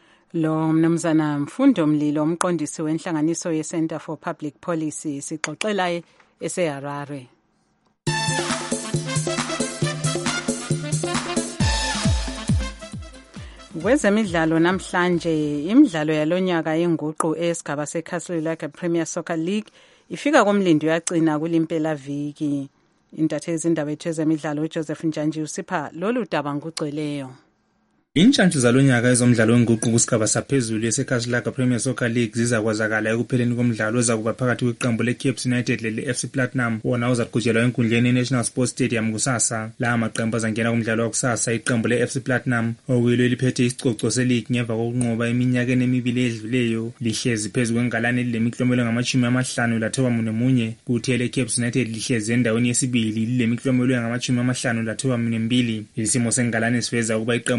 Lo mnumzana Mfundo Mlilo umqondisi wenhlanganiso ye-Center for Public Policy sixoxela eseHarare. Kwezemidlalo namhlanje imidlalo yalonyaka yenguqu esigaba seCastle Lake Premier Soccer League ifika komlindo yagcina kulimpela viki. Intatheli indaba ethu ezemidlalo uJoseph Njanji usipha lolu daba ngugcweleyo. Intshantshi zalonyaka ezomdlalo wenguqu kusigaba saphezulu yeseCastle Premier Soccer League zizakwazakala ekupheleni komdlalo ozakuba phakathi kweqembu leCapes United le-F C Platinum wona uzaqhutshelwa enkundleni yeNational Sports Stadium kusasa. La maqembu azangena kumdlalo wakusasa iqembu le-F C Platinum okuyilo eliphethe isicoco seleague ngemva kokunqoba eminyakeni emibili edluleyo lihlezi phezu kwengalane lilemiklomelo ngamachumi amahlanu lathoba mune munye, kuthi eleCapes United lihlezi endaweni yesibili lilemiklomelo ngamachumi amahlanu lathoba mune mbili. Isimo sengalane siveza ukuba iqembu le-F C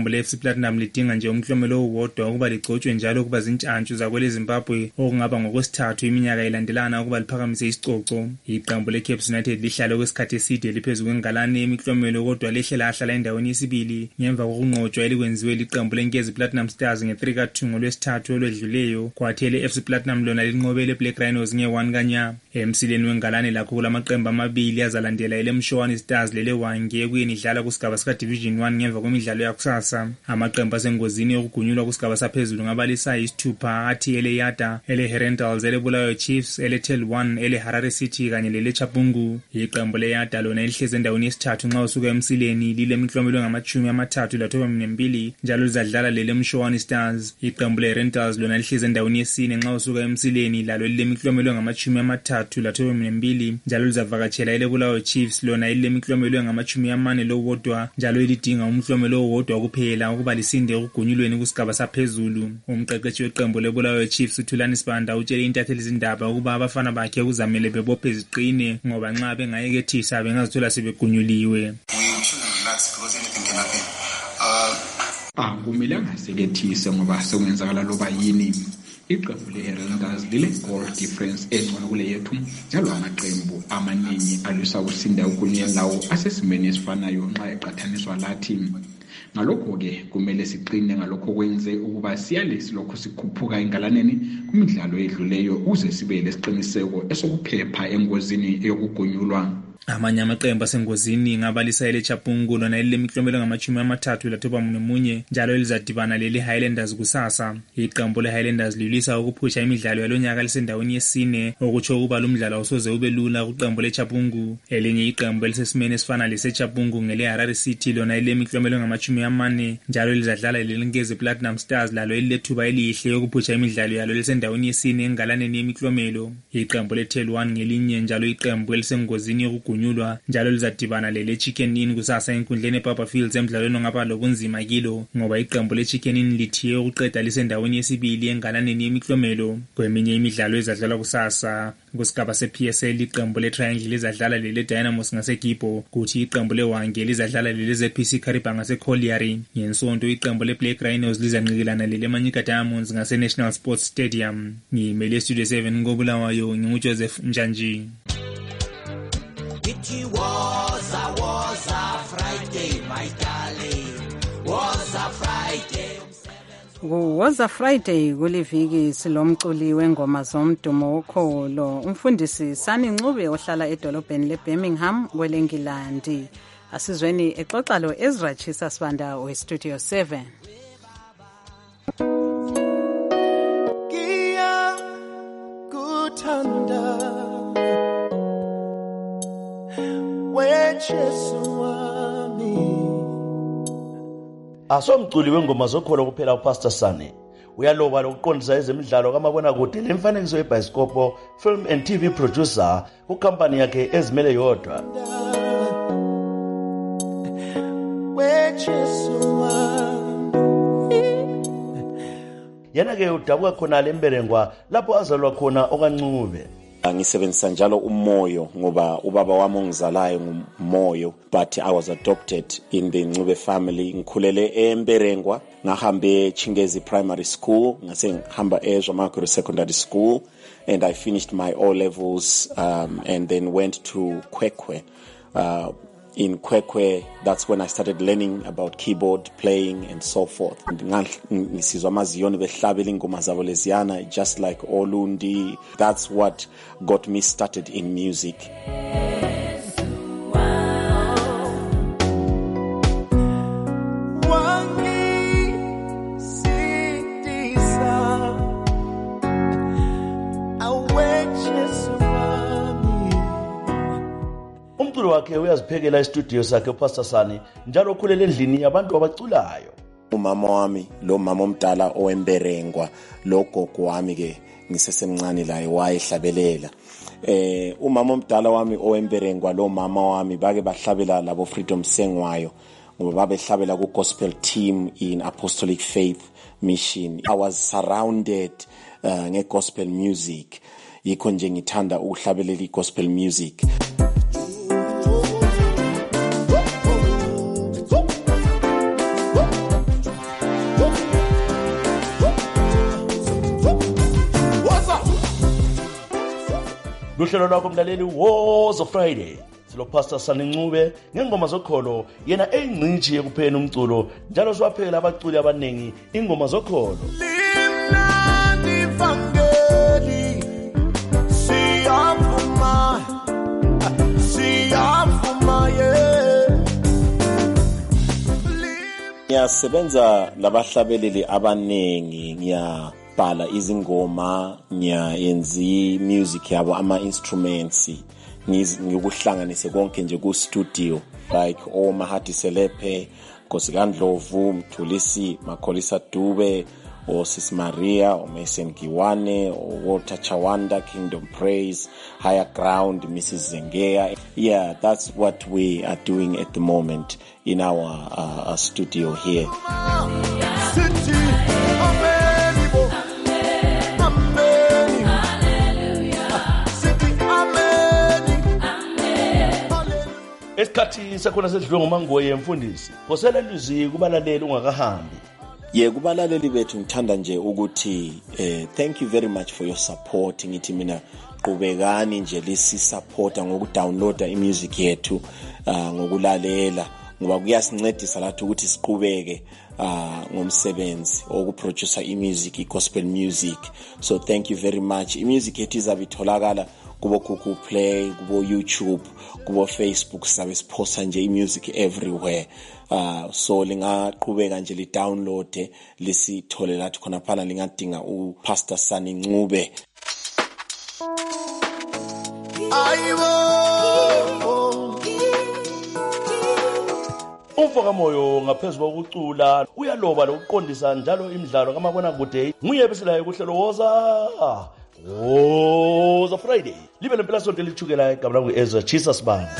Platinum lidinga nje umklomelo owodwa ukuba ligcotshwe njalo ukuba zintshantshu zakwele Zimbabwe okungaba ngokwesithathu iminyaka ilandelana ukuba liphakamise isicoco. Iqembu leCape United lihlala kwesikhathi eside liphezulu kwengalane yemiklomelo kodwa lehle lahlala endaweni yesibili ngemva kokunqotshwa elikwenziwe liqembu leNkezi Platinum Stars nge-three ka two ngolwesithathu olwedluleyo, kwathi ele-F C Platinum lona linqobele Black Rhinos nge-one kanya. Emsileni wengalane lakho kulamaqembu amabili azalandela ele-Mshowani Stars lele-Hwange kuyeni idlala kusigaba sika Division one ngemva kwemidlalo yakusasa. Amaqembu asengozini yokugunyulwa kusigaba saphezulu ngabalisa yisithupha athi ele-Yada, ele-Herentals, ele-Bulawayo Chiefs, ele-Tel one, ele-Harare City kanye lele-Chapungu. Iqembu le-Yada lona lihlezi endaweni yesithathu nxa usuka emsileni lilemiklomelo ngamachumi amathathu lathoba nembili njalo lizadlala lele-Mshowani Stars. Iqembu le-Herentals lona lihlezi endaweni yesine nxa usuka emsileni lalo lilemiklomelo ngamachumi amathathu lathoba nembili njalo lizavakatshela ele-Bulawayo Chiefs lona lilemiklomelo ngamachumi amane lowodwa njalo lidinga umklomelo owodwa kuphela ukuba lisinde ukugunyulweni kusigaba saphezulu. Umqeqeshi weqembu le-Bulawayo Chiefs uThulani Sibanda utshele intatheli izindaba ukuba abafana bakhe kuzamele bebophe ziqine ngoba nxa bengayekethisa bengazithola sebegunyuliwe. Akumelanga sekethise ngoba sekwenzakala loba yini. Iqembu le-Herentals lile goal difference engcono kule yethu njalo amaqembu amaningi alwisa ukusinda ukunyela lawo asesimeni esifanayo nxa eqathaniswa lathi. Ngalokho-ke kumele siqine ngalokho kwenze ukuba siyale silokho sikhuphuka engalaneni kumidlalo edluleyo ukuze sibe lesiqiniseko esokuphepha engozini yokugunyulwa. Amanye amaqembu asengozini ngabalisa ele-Chapungu lona lilemiklomelo ngamachumi amathathu lathoba munye njalo elizadibana lele-Highlanders kusasa. Iqembu le-Highlanders lilwisa ukuphusha imidlalo yalonyaka lisendaweni yesine okutsho ukuba lumdlalo awusoze ube lula kuqembu le-Chapungu. Elinye iqembu elisesimeni esifana lese-Chapungu ngele-Harare City lona lilemiklomelo ngamachumi amane njalo lizadlala leleNkezi Platinum Stars lalo elilethuba elihle yokuphusha imidlalo yalo lisendaweni yesine engalaneni yemiklomelo. Iqembu le-Tel one ngelinye njalo iqembu elisengozini yokugunyulwa njalo lizadibana lele-Chicken Inn kusasa enkundleni ePapa Fields emidlalweni ongaba lobunzima kilo ngoba iqembu le-Chicken Inn lithiye ukuqeda lisendaweni yesibili engalaneni yemiklomelo. Kweminye imidlalo ezadlalwa kusasa kusigaba se-P S L iqembu le-Triangle lizadlala lele-Dynamos ngaseGibo kuthi iqembu le-Hwange lizadlala lele-Z P C Kariba ngase-Colliery. Ngensonto iqembu le-Black Rhinos lizanqikelana lele-Manyika Diamonds ngase-National Sports Stadium. Ngimele Studio seven koBulawayo nginguJoseph Njanji. It was a, was a Friday, my darling, was a Friday. Was a Friday kuliviki silomculi wengoma zomdumo wokholo umfundisi Sani Ncube ohlala edolobheni leBirmingham kwelengilandi. Asizweni exoxa lo Ezra Chisa Sibanda we-Studio seven. Kia kuthanda wejesu wami. Asomculi wengoma zokholo kuphela uPastor Sane uyaloba lokuqondisa ezemidlalo kamabonakude lemfanekiso yebhayisikopho film and T V producer kukampani yakhe ezimele yodwa. Yena ke udabuka khona lemberengwa lapho azalwa khona okaNcube. Ngisebenzisa njalo umoyo ngoba ubaba wami ongizalayo ngumoyo, but I was adopted in the Ncube family. Ngikhulele eMberengwa, ngahambe Chingezi Primary School, ngase ngihamba eZwa Makuru Secondary School, and I finished my O levels um, and then went to Kwekwe. Uh, in Kwekwe, that's when I started learning about keyboard playing and so forth. Ngisizwa amaziyoni behlabela ingoma zabo leziyana just like Olundi. That's what got me started in music. Umculo wakhe uyaziphekela istudio sakhe uPastor Sani njalo ukhulele endlini yabantu abaculayo. Umama wami lo mama omdala owemberengwa lo gogo wami ke ngisesemncane la wayehlabelela. Eh umama omdala wami owemberengwa lo mama wami bake bahlabela labo Freedom Sengwayo ngoba babehlabela ku gospel team in Apostolic Faith Mission. I was surrounded uh, nge gospel music. Yikho nje ngithanda ukuhlabelela i gospel music. uhlelo lwakho mlaleli Woza Friday. Silo Pastor Sani Ncube ngengoma zokholo yena eyingcitshi ekupheni umculo njalo siwaphela abaculi abanengi ingoma zokholo. Limnandi vangeli siyavuma siyavuma ye. Ngiyasebenza labahlabeleli abanengi, ngiyabhala izingoma, ngiyenza music yabo ama instruments, ngikuhlanganise konke nje ku studio like o Mahati Selephe, Nkosikandlovu, Mthulisi Makholisa Dube, o Sis Maria, o Mason Giwane, o Walter Chawanda, Kingdom Praise, Higher Ground, Missus Zengea. Yeah, that's what we are doing at the moment in our uh, studio here. Esikhathi sakhona sedlwe ngomangoye mfundisi. Phosela ilizwi kubalaleli ungakahambi. Yeah, kubalaleli bethu ngithanda nje ukuthi eh thank you very much for your support. Ngithi mina qhubekani nje lesi supporta ngokudownloada imusic yethu uh, ngokulalela ngoba kuyasincedisa lathi ukuthi siqhubeke uh, ngomsebenzi okuproducer imusic, igospel music. So thank you very much. Imusic yethu izabitholakala kubo Google Play, kubo YouTube, kubo Facebook, sabe siposta nje imusic everywhere. Uh, so lingaqhubeka nje li download lisithole lathi khona phana lingadinga u Pastor Sani Ncube. Umfoka moyo ngaphezulu kokucula uyaloba lokuqondisa njalo imidlalo kamabona kude nguye besilayo kuhlelo Woza Woza Friday. Libe lempela sonke lichukela igama langu Ezra Jesus Band.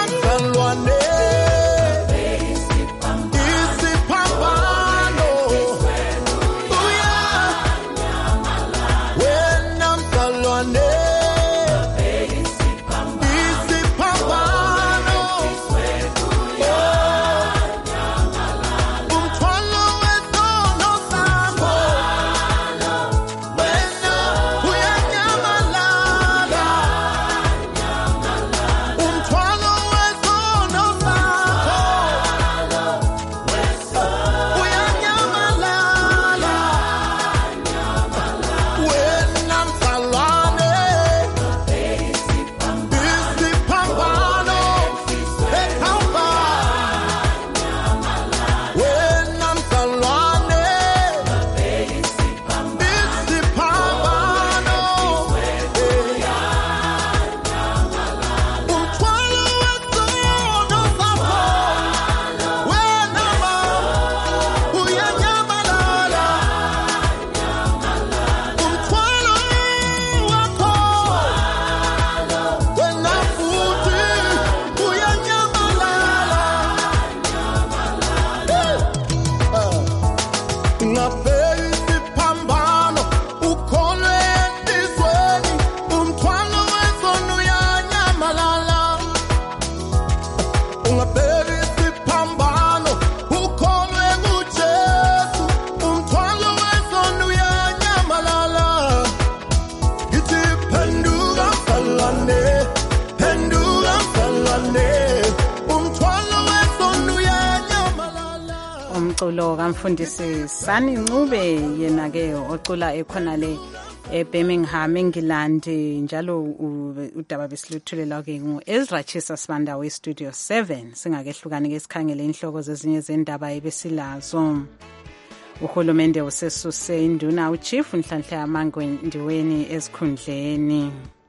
umculo kamfundisi Sani Ncube yena ke ocula ekhona le eBirmingham England njalo udaba besiluthulela ke ngo Ezra Jesus Banda we Studio seven singakehlukani ke sikhangele inhloko zezinye zendaba ebesilazo. Uhulumende usesuse induna uChief Nhlanhla Yamangwendiweni esikhundleni.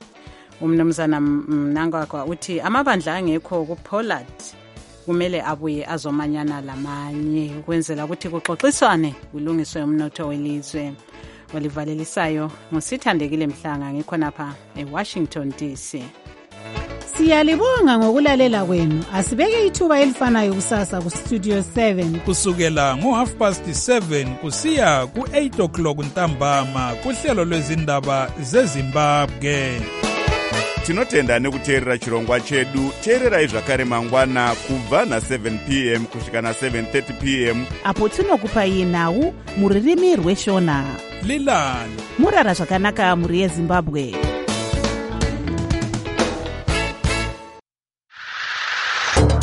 Umnumzana Mnangagwa uthi amabandla angekho kuPollard kumele abuye azomanyana lamanye ukwenzela ukuthi kuxoxiswane kulungiswe umnotho welizwe. Olivalelisayo ngusithandekile Mhlanga ngikhonapha eWashington D C. Siyalibonga ngokulalela kwenu. Asibeke ithuba elifanayo kusasa ku Studio seven kusukela ngo half past seven kusiya ku eight o'clock ntambama kuhlelo lwezindaba zeZimbabwe. Tinotenda nekuteerera chirongwa chedu. Teererai zvakare mangwana kubva na seven p m kusvika na seven thirty p m apo tinokupai nhau muririmi rweshona. Lilani murara zvakanaka muri yeZimbabwe.